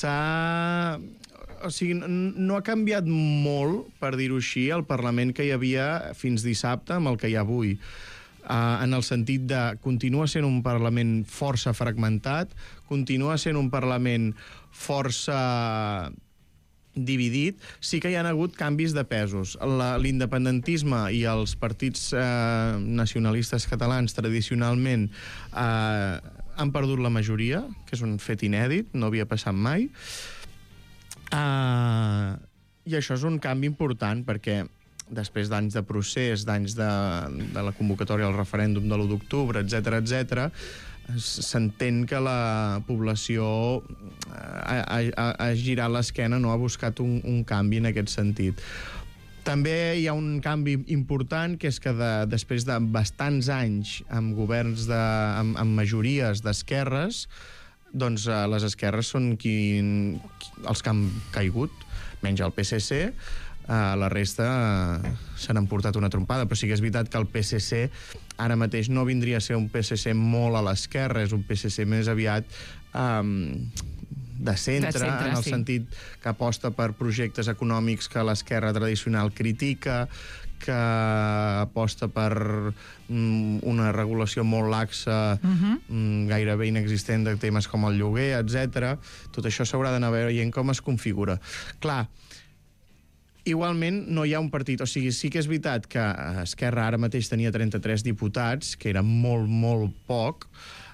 O sigui, no ha canviat molt, per dir-ho així, el Parlament que hi havia fins dissabte amb el que hi ha avui. En el sentit de continua sent un Parlament força fragmentat, continua sent un Parlament força dividit, sí que hi ha hagut canvis de pesos. L'independentisme i els partits nacionalistes catalans tradicionalment han perdut la majoria, que és un fet inèdit, no havia passat mai. I això és un canvi important perquè després d'anys de procés, d'anys de la convocatòria al referèndum de l'1 d'octubre, etc., s'entén que la població ha girat l'esquena, no ha buscat un canvi en aquest sentit. També hi ha un canvi important, que és que després de bastants anys amb governs amb majories d'esquerres, doncs les esquerres són els que han caigut, menys el PSC, la resta se n'han portat una trompada, però sí que és veritat que el PSC ara mateix no vindria a ser un PSC molt a l'esquerra, és un PSC més aviat de centre, en el sentit que aposta per projectes econòmics que l'esquerra tradicional critica, que aposta per una regulació molt laxa, gairebé inexistent, de temes com el lloguer, etc. Tot això s'haurà d'anar veient com es configura. Clar, igualment no hi ha un partit, o sigui, sí que és veritat que Esquerra ara mateix tenia 33 diputats, que era molt, molt poc,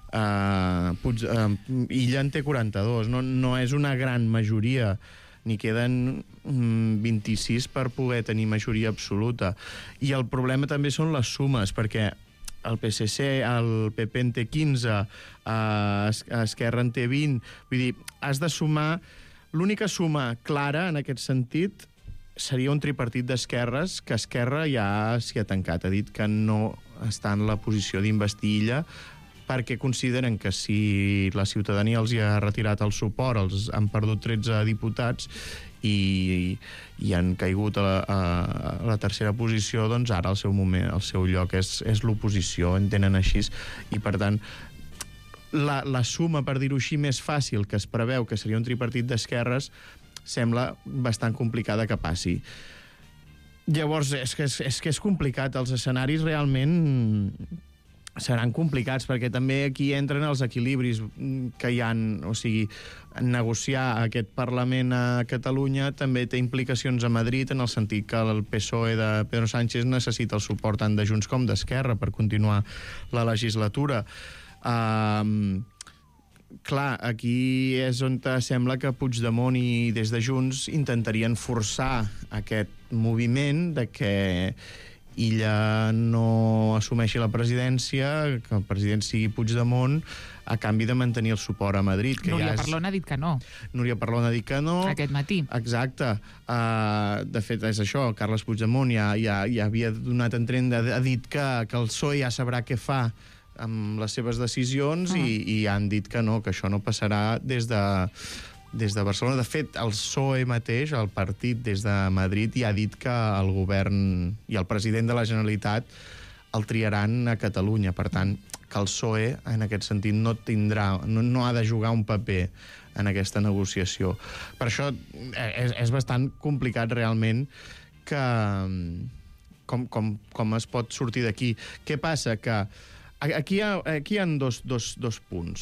Illa en té 42, no és una gran majoria, n'hi queden 26 per poder tenir majoria absoluta. I el problema també són les sumes, perquè el PSC, el PP en té 15, Esquerra en té 20, vull dir, has de sumar... L'única suma clara, en aquest sentit, seria un tripartit d'esquerres, que Esquerra ja s'hi ha tancat, ha dit que no està en la posició d'investir Illa, perquè consideren que si la ciutadania els hi ha retirat el suport, els han perdut 13 diputats i han caigut a la tercera posició, doncs ara el seu lloc és l'oposició, entenen així, i per tant la suma, per dir-ho així, més fàcil que es preveu, que seria un tripartit d'esquerres, sembla bastant complicada que passi. Llavors, és que és complicat. Els escenaris realment seran complicats, perquè també aquí entren els equilibris que hi ha, o sigui, negociar aquest Parlament a Catalunya també té implicacions a Madrid, en el sentit que el PSOE de Pedro Sánchez necessita el suport tant de Junts com d'Esquerra per continuar la legislatura. Clar, aquí és on sembla que Puigdemont i des de Junts intentarien forçar aquest moviment de que Illa no assumeixi la presidència, que el president sigui Puigdemont, a canvi de mantenir el suport a Madrid. Que Núria Parlon ha dit que no. Núria Parlon ha dit que no. Aquest matí. Exacte. De fet, és això, Carles Puigdemont ja havia donat ha dit que el PSOE ja sabrà què fa amb les seves decisions i han dit que no, que això no passarà des de Barcelona. De fet, el PSOE mateix, el partit des de Madrid, ja ha dit que el govern i el president de la Generalitat el triaran a Catalunya. Per tant, que el PSOE, en aquest sentit, no ha de jugar un paper en aquesta negociació. Per això és bastant complicat realment que com es pot sortir d'aquí. Què passa? Que aquí hi ha dos punts.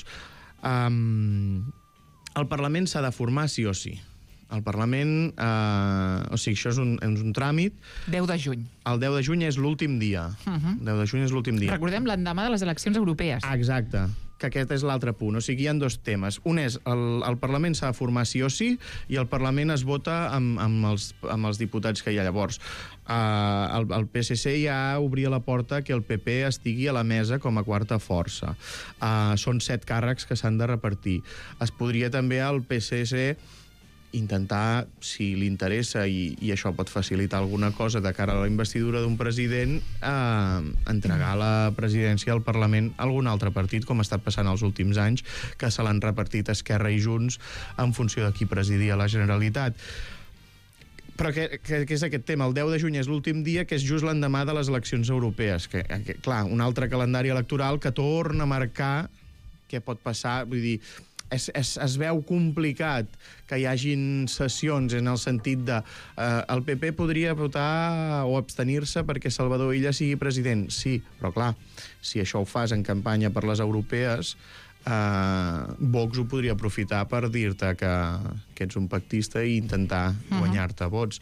El Parlament s'ha de formar sí o sí. El Parlament... o sigui, això és un tràmit. 10 de juny. El 10 de juny és l'últim dia. 10 de juny és l'últim dia. Recordem l'endemà de les eleccions europees. Exacte. Que aquest és l'altre punt. O sigui, hi ha dos temes. Un és, el Parlament s'ha de formar sí o sí, i el Parlament es vota amb els diputats que hi ha. Llavors, el PSC ja obria la porta que el PP estigui a la mesa com a quarta força. Són 7 càrrecs que s'han de repartir. Es podria també al PSC intentar, si li interessa, i això pot facilitar alguna cosa de cara a la investidura d'un president, entregar la presidència al Parlament a algun altre partit, com ha estat passant els últims anys, que se l'han repartit Esquerra i Junts en funció de qui presidia la Generalitat. Però què és aquest tema? El 10 de juny és l'últim dia, que és just l'endemà de les eleccions europees. Clar, un altre calendari electoral que torna a marcar què pot passar, vull dir... Es veu complicat que hi hagin sessions en el sentit de el PP podria votar o abstenir-se perquè Salvador Illa sigui president. Sí, però clar, si això ho fas en campanya per les europees, Vox ho podria aprofitar per dir-te que ets un pactista i intentar guanyar-te vots.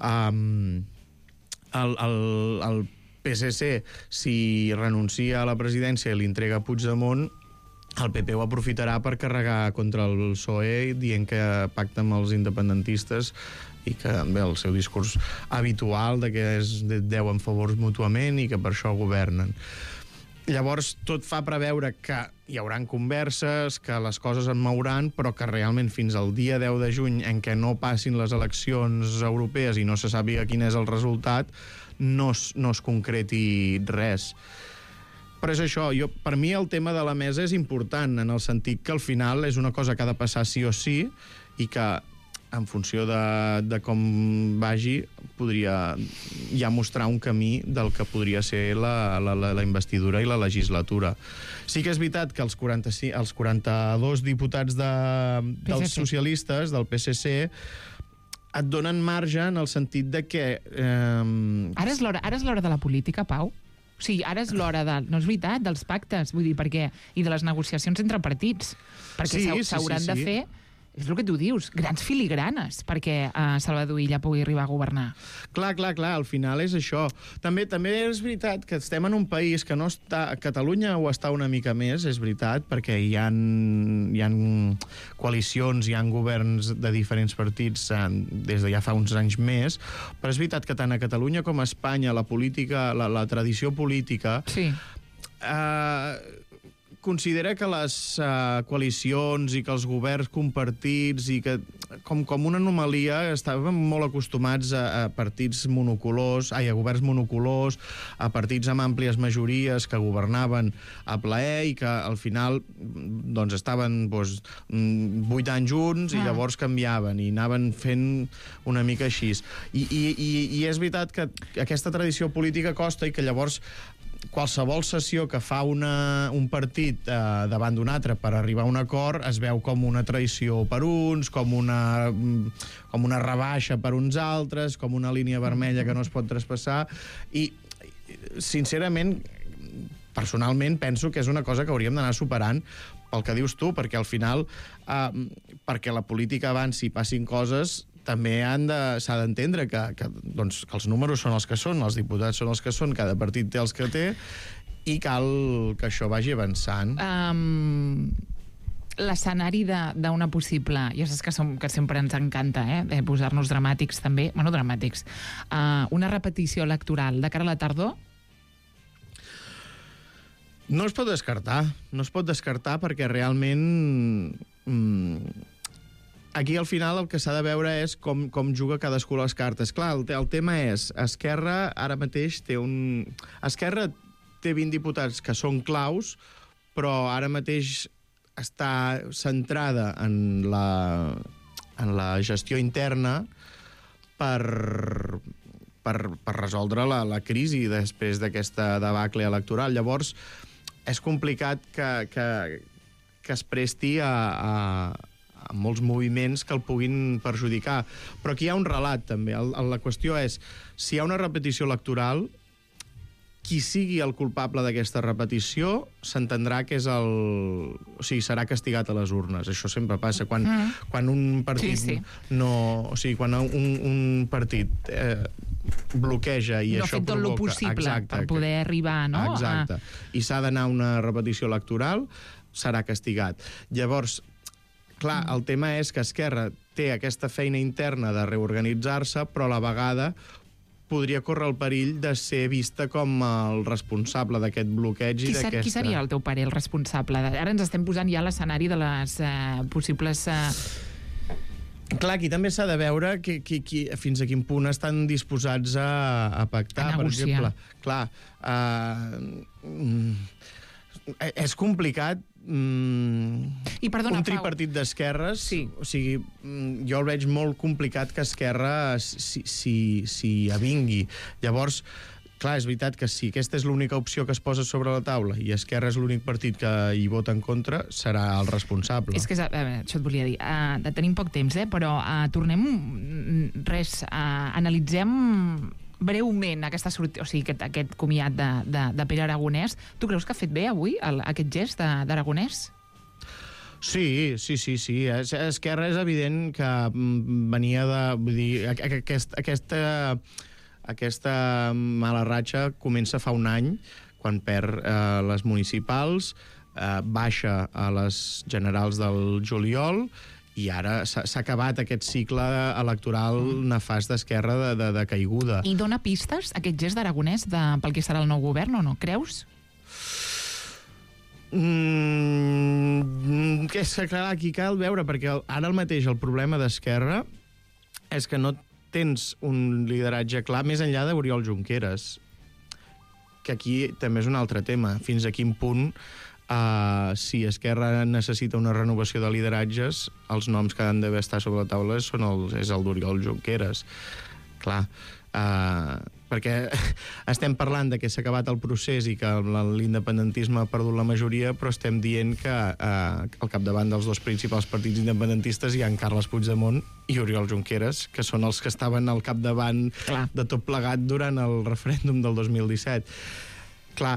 El PSC, si renuncia a la presidència i li entrega a Puigdemont, el PP ho aprofitarà per carregar contra el PSOE dient que pacta amb els independentistes i que, bé, el seu discurs habitual de que es deuen favors mútuament i que per això governen. Llavors, tot fa preveure que hi hauran converses, que les coses en mouran, però que realment fins al dia 10 de juny, en què no passin les eleccions europees i no se sàpiga quin és el resultat, no es concreti res. Però és això, per mi el tema de la mesa és important, en el sentit que al final és una cosa que ha de passar sí o sí, i que en funció de com vagi podria ja mostrar un camí del que podria ser la investidura i la legislatura. Sí que és veritat que els 42 diputats dels socialistes, del PSC, et donen marge en el sentit de que... Ara és l'hora de la política, Pau? O sigui, ara és l'hora no és veritat, dels pactes, vull dir, perquè... I de les negociacions entre partits. Perquè s'hauran de fer... És el que tu dius, grans filigranes perquè Salvador Illa pugui arribar a governar. Clar, al final és això. També és veritat que estem en un país que no està... Catalunya ho està una mica més, és veritat, perquè hi ha coalicions, hi ha governs de diferents partits des de ja fa uns anys més, però és veritat que tant a Catalunya com a Espanya la política, la tradició política... Sí. Considera que les coalicions i que els governs compartits i que com una anomalia estàvem molt acostumats a partits monocolors, a governs monocolors, a partits amb àmplies majories que governaven a plaer i que al final doncs estaven 8 anys junts i llavors canviaven i anaven fent una mica així. I és veritat que aquesta tradició política costa i que llavors qualsevol sessió que fa un partit davant d'un altre per arribar a un acord es veu com una traïció per uns, com una rebaixa per uns altres, com una línia vermella que no es pot traspassar, i sincerament, personalment, penso que és una cosa que hauríem d'anar superant pel que dius tu, perquè al final, perquè la política avanci i passin coses, també s'ha d'entendre que els números són els que són, els diputats són els que són, cada partit té els que té, i cal que això vagi avançant. l'escenari d'una possible... Ja saps que sempre ens encanta posar-nos dramàtics també, bueno, dramàtics. Una repetició electoral de cara a la tardor? No es pot descartar perquè realment aquí al final el que s'ha de veure és com juga cadascú les cartes. Clar, el tema és, Esquerra ara mateix té Esquerra té 20 diputats que són claus, però ara mateix està centrada en la gestió interna per resoldre la crisi després d'aquesta debacle electoral. Llavors, és complicat que es presti a molts moviments que el puguin perjudicar. Però aquí hi ha un relat, també. La qüestió és, si hi ha una repetició electoral, qui sigui el culpable d'aquesta repetició s'entendrà que és o sigui, serà castigat a les urnes. Això sempre passa. Quan un partit no... O sigui, quan un partit bloqueja i no això ha fet tot el possible per poder arribar, no? Exacte. I s'ha d'anar a una repetició electoral, serà castigat. Llavors, clar, el tema és que Esquerra té aquesta feina interna de reorganitzar-se, però a la vegada podria córrer el perill de ser vista com el responsable d'aquest bloqueig i d'aquesta... Qui seria, el teu pare, el responsable? Ara ens estem posant ja a l'escenari de les possibles... Clar, aquí també s'ha de veure fins a quin punt estan disposats a pactar, per exemple. Clar, és complicat un tripartit d'esquerres, o sigui, jo el veig molt complicat que Esquerra s'hi avingui. Llavors, clar, és veritat que si aquesta és l'única opció que es posa sobre la taula i Esquerra és l'únic partit que hi vota en contra, serà el responsable. És que, això et volia dir, tenim poc temps, però tornem, analitzem breument aquesta sortida, o sigui, aquest comiat de Pere Aragonès. Tu creus que ha fet bé avui aquest gest d'Aragonès? Sí. Esquerra és evident que venia de... Vull dir, aquesta mala ratxa comença fa un any, quan perd les municipals, baixa a les generals del juliol, i ara s'ha acabat aquest cicle electoral nefast d'Esquerra de caiguda. I dona pistes, aquest gest d'Aragonès, pel que serà el nou govern, o no? Creus? És que, clar, aquí cal veure, perquè ara mateix el problema d'Esquerra és que no tens un lideratge clar més enllà d'Oriol Junqueras, que aquí també és un altre tema. Fins a quin punt, si Esquerra necessita una renovació de lideratges, els noms que han d'haver estat sobre la taula és el d'Oriol Junqueras. Clar, perquè estem parlant de que s'ha acabat el procés i que l'independentisme ha perdut la majoria, però estem dient que al capdavant dels dos principals partits independentistes hi ha en Carles Puigdemont i Oriol Junqueras, que són els que estaven al capdavant de tot plegat durant el referèndum del 2017. Clar,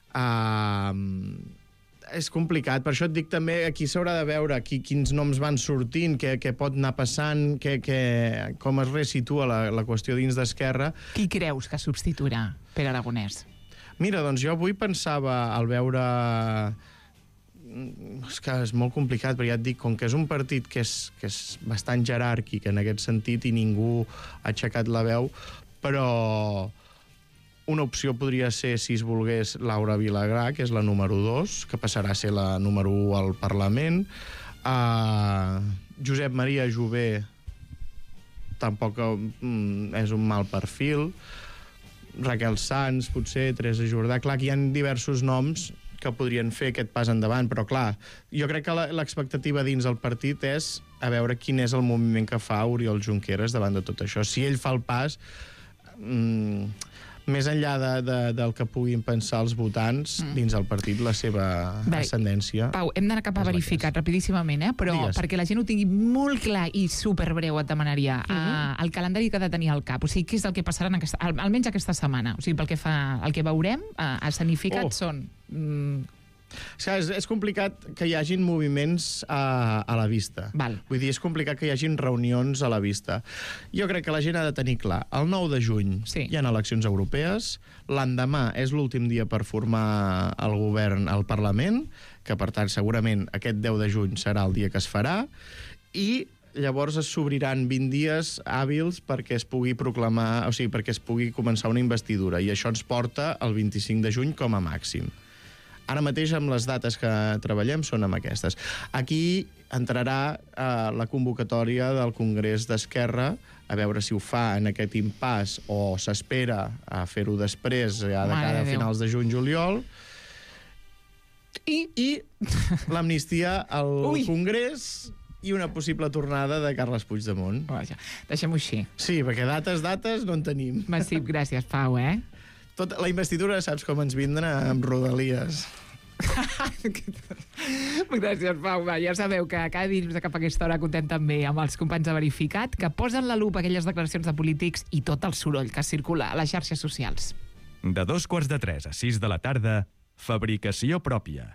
és complicat. Per això et dic també, aquí s'haurà de veure quins noms van sortint, què pot anar passant, com es resitua la qüestió dins d'Esquerra. Qui creus que substituirà Pere Aragonès? Mira, doncs jo avui pensava, al veure... És que és molt complicat, però ja et dic, com que és un partit que és bastant jeràrquic en aquest sentit i ningú ha aixecat la veu, però... Una opció podria ser, si es volgués, Laura Vilagrà, que és la número 2, que passarà a ser la número 1 al Parlament. Josep Maria Jové tampoc és un mal perfil. Raquel Sans, potser, Teresa Jordà. Clar, que hi ha diversos noms que podrien fer aquest pas endavant, però clar, jo crec que l'expectativa dins el partit és a veure quin és el moviment que fa Oriol Junqueras davant de tot això. Si ell fa el pas... més enllà del que puguin pensar els votants dins el partit, la seva ascendència... Pau, hem d'anar cap a verificat rapidíssimament, però perquè la gent ho tingui molt clar i superbreu, et demanaria el calendari que ha de tenir al cap. O sigui, què és el que passarà almenys aquesta setmana? O sigui, pel que fa al que veurem, escenificat són És complicat que hi hagin moviments a la vista. Vull dir, és complicat que hi hagin reunions a la vista. Jo crec que la gent ha de tenir clar, el 9 de juny hi ha eleccions europees, l'endemà és l'últim dia per formar el govern al Parlament, que per tant segurament aquest 10 de juny serà el dia que es farà, i llavors es s'obriran 20 dies hàbils perquè es pugui proclamar, o sigui, perquè es pugui començar una investidura, i això ens porta el 25 de juny com a màxim. Ara mateix, amb les dates que treballem, són amb aquestes. Aquí entrarà la convocatòria del Congrés d'Esquerra, a veure si ho fa en aquest impàs o s'espera a fer-ho després, ja de cara a finals de juny-juliol. I l'amnistia al Congrés i una possible tornada de Carles Puigdemont. Vaja, deixem-ho així. Sí, perquè dates no en tenim. Massip, gràcies, Pau, La investidura saps com ens vindrà amb rodalies. Gràcies, Pau. Ja sabeu que cada dilluns de cap a aquesta hora contem també amb els companys de Verificat, que posen la lupa aquelles declaracions de polítics i tot el soroll que circula a les xarxes socials. De 2:45 a 6 de la tarda, Fabricació pròpia.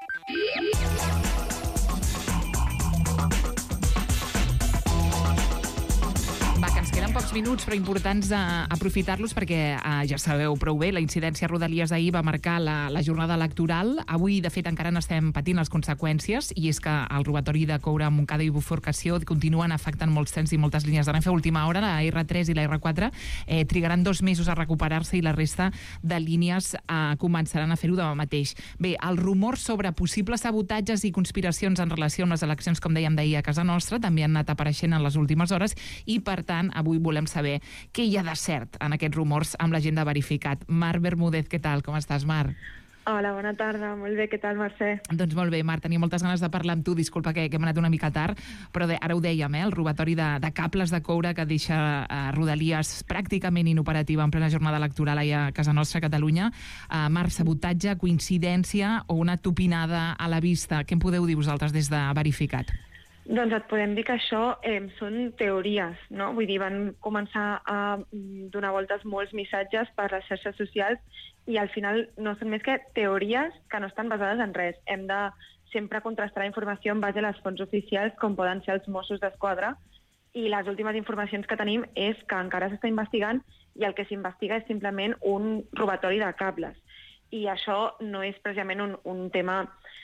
Va, que ens queden pocs minuts, però importants aprofitar-los perquè, ja sabeu prou bé, la incidència a Rodalies d'ahir va marcar la jornada electoral. Avui, de fet, encara n'estem patint les conseqüències, i és que el robatori de coure a Montcada i Bifurcació continuen afectant molts trens i moltes línies de Renfe. A última hora, la R3 i la R4 trigaran 2 mesos a recuperar-se i la resta de línies començaran a fer-ho demà mateix. Bé, els rumors sobre possibles sabotatges i conspiracions en relació amb les eleccions, com dèiem d'ahir a casa nostra, també han anat apareixent en les últimes hores, i per tant, avui volem saber què hi ha de cert en aquests rumors amb la gent de Verificat. Mar Bermúdez, què tal? Com estàs, Mar? Hola, bona tarda. Molt bé, què tal, Mercè? Doncs molt bé, Mar, tenia moltes ganes de parlar amb tu. Disculpa que hem anat una mica tard, però ara ho dèiem, el robatori de cables de coure que deixa Rodalies pràcticament inoperativa en plena jornada electoral allà a casa nostra, a Catalunya. Mar, sabotatge, coincidència o una tupinada a la vista? Què em podeu dir vosaltres des de Verificat? Doncs et podem dir que això són teories, no? Vull dir, van començar a donar voltes molts missatges per les xarxes socials i al final no són més que teories que no estan basades en res. Hem de sempre contrastar la informació en base a les fonts oficials, com poden ser els Mossos d'Esquadra, i les últimes informacions que tenim és que encara s'està investigant i el que s'investiga és simplement un robatori de cables. I això no és precisament un tema,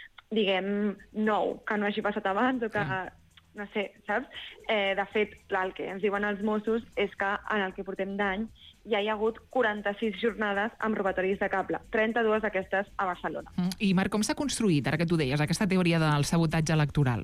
diguem, nou, que no hagi passat abans o que, no sé, saps? De fet, el que ens diuen els Mossos és que en el que portem d'any ja hi ha hagut 46 jornades amb robatoris de cable, 32 d'aquestes a Barcelona. I Marc, com s'ha construït, ara que tu deies, aquesta teoria del sabotatge electoral?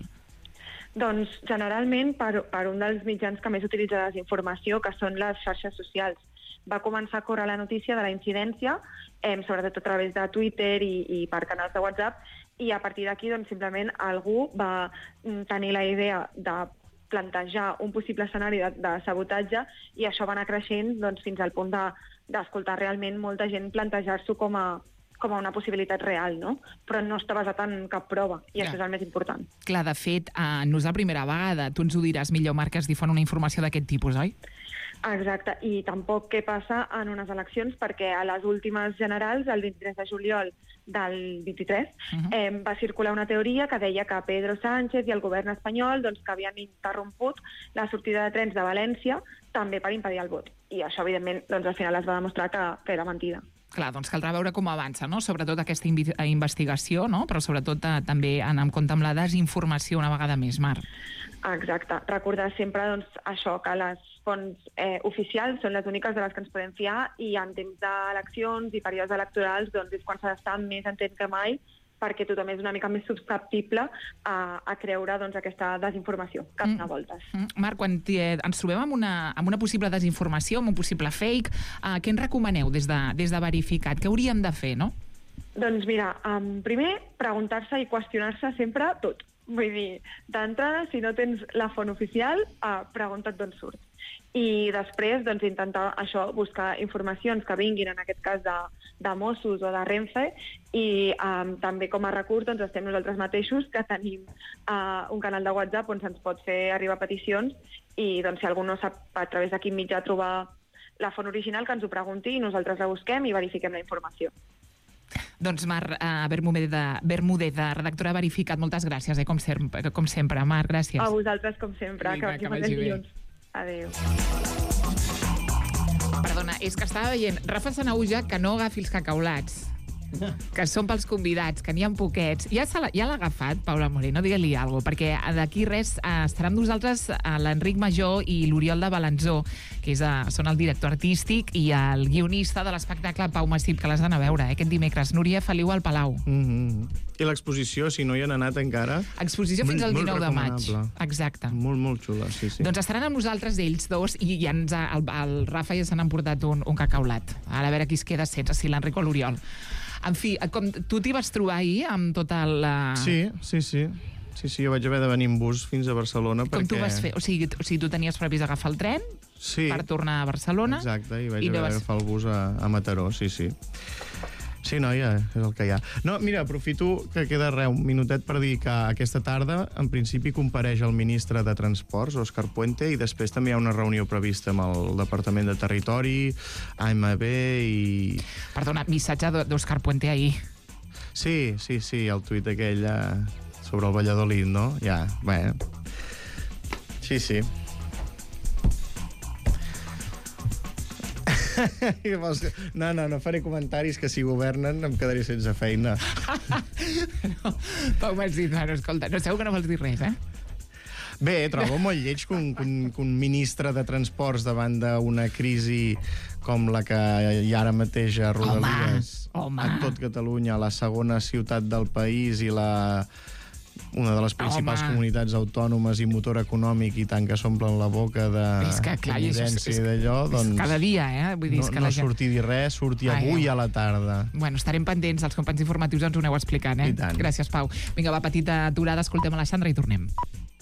Doncs generalment per un dels mitjans que més utilitza la desinformació, que són les xarxes socials. Va començar a córrer la notícia de la incidència, sobretot a través de Twitter i per canals de WhatsApp, i a partir d'aquí doncs, simplement algú va tenir la idea de plantejar un possible escenari de sabotatge i això va anar creixent doncs, fins al punt d'escoltar realment molta gent plantejar-s'ho com a una possibilitat real, no? Però no està basat en cap prova, i això és el més important. Clar, de fet, no és la primera vegada. Tu ens ho diràs millor, Marc, que es difon una informació d'aquest tipus, oi? Exacte, i tampoc què passa en unes eleccions, perquè a les últimes generals, el 23 de juliol del 23, va circular una teoria que deia que Pedro Sánchez i el govern espanyol doncs, que havien interromput la sortida de trens de València també per impedir el vot. I això, evidentment, doncs, al final es va demostrar que era mentida. Clar, doncs caldrà veure com avança, no? Sobretot aquesta investigació, no? Però sobretot també anar en compte amb la desinformació una vegada més, Mar. Exacte. Recordar sempre doncs, això, que les fonts oficials són les úniques de les que ens podem fiar i en temps d'eleccions i períodes electorals doncs, és quan s'ha d'estar més atent que mai perquè tothom és una mica més susceptible a creure doncs, aquesta desinformació que dona voltes. Marc, quan ens trobem amb una possible desinformació, amb un possible fake, què ens recomaneu des de Verificat? Què hauríem de fer, no? Doncs mira, primer, preguntar-se i qüestionar-se sempre tot. Vull dir, d'entrada, si no tens la font oficial, pregunta't d'on surt. I després, doncs, intentar això, buscar informacions que vinguin, en aquest cas, de Mossos o de Renfe, i també com a recurs doncs, estem nosaltres mateixos, que tenim un canal de WhatsApp on se'ns pot fer arribar peticions, i doncs, si algú no sap a través de quin mitjà trobar la font original, que ens ho pregunti i nosaltres la busquem i verifiquem la informació. Doncs Mar Bermúdez, redactora verificat, moltes gràcies, com sempre. Mar, gràcies. A vosaltres, com sempre. Vinga, que vagi bé. Adéu. Perdona, és que estava veient Rafa Sanauja que no agafi els cacaulats, que són pels convidats, que n'hi ha poquets. Ja l'ha agafat, Paula Moreno? Digue-li alguna cosa, perquè d'aquí res estarà amb nosaltres l'Enric Major i l'Oriol de Balanzó, que són el director artístic i el guionista de l'espectacle Pau Massip, que l'has d'anar a veure, aquest dimecres. Núria Feliu al Palau. I l'exposició, si no hi han anat encara... Exposició fins al 19 de maig. Exacte. Molt, molt xula, sí. Doncs estaran amb nosaltres ells dos i ja el Rafa ja s'han emportat un cacaulat. Ara a veure qui es queda sense, si l'Enric o l'Oriol. En fi, tu t'hi vas trobar ahir amb tota la... Sí, jo vaig haver de venir en bus fins a Barcelona perquè... Com tu vas fer? O sigui, tu tenies previst agafar el tren per tornar a Barcelona? Exacte, i vaig haver d'agafar el bus a Mataró, sí. Sí, noia, és el que hi ha. No, mira, aprofito que queda un minutet per dir que aquesta tarda, en principi, compareix el ministre de Transports, Òscar Puente, i després també hi ha una reunió prevista amb el Departament de Territori, AMB i... Perdona, missatge d'Òscar Puente ahir. Sí, el tuit aquell sobre el Valladolid, no? Ja, bé. Sí. No faré comentaris que si governen em quedaré sense feina. Pau Massip, escolta, segur que no vols dir res, Bé, trobo molt lleig que un ministre de Transports davant d'una crisi com la que hi ha ara mateix a Rodalies, a tot Catalunya, la segona ciutat del país i una de les principals comunitats autònomes i motor econòmic, i tant que s'omplen la boca d'evidència i d'allò, doncs... Cada dia, Vull dir, no sortir dir res, sortir avui a la tarda. Bueno, estarem pendents, els companys informatius ens ho aneu explicant, I tant. Gràcies, Pau. Vinga, va, petita aturada, escoltem a la Sandra i tornem.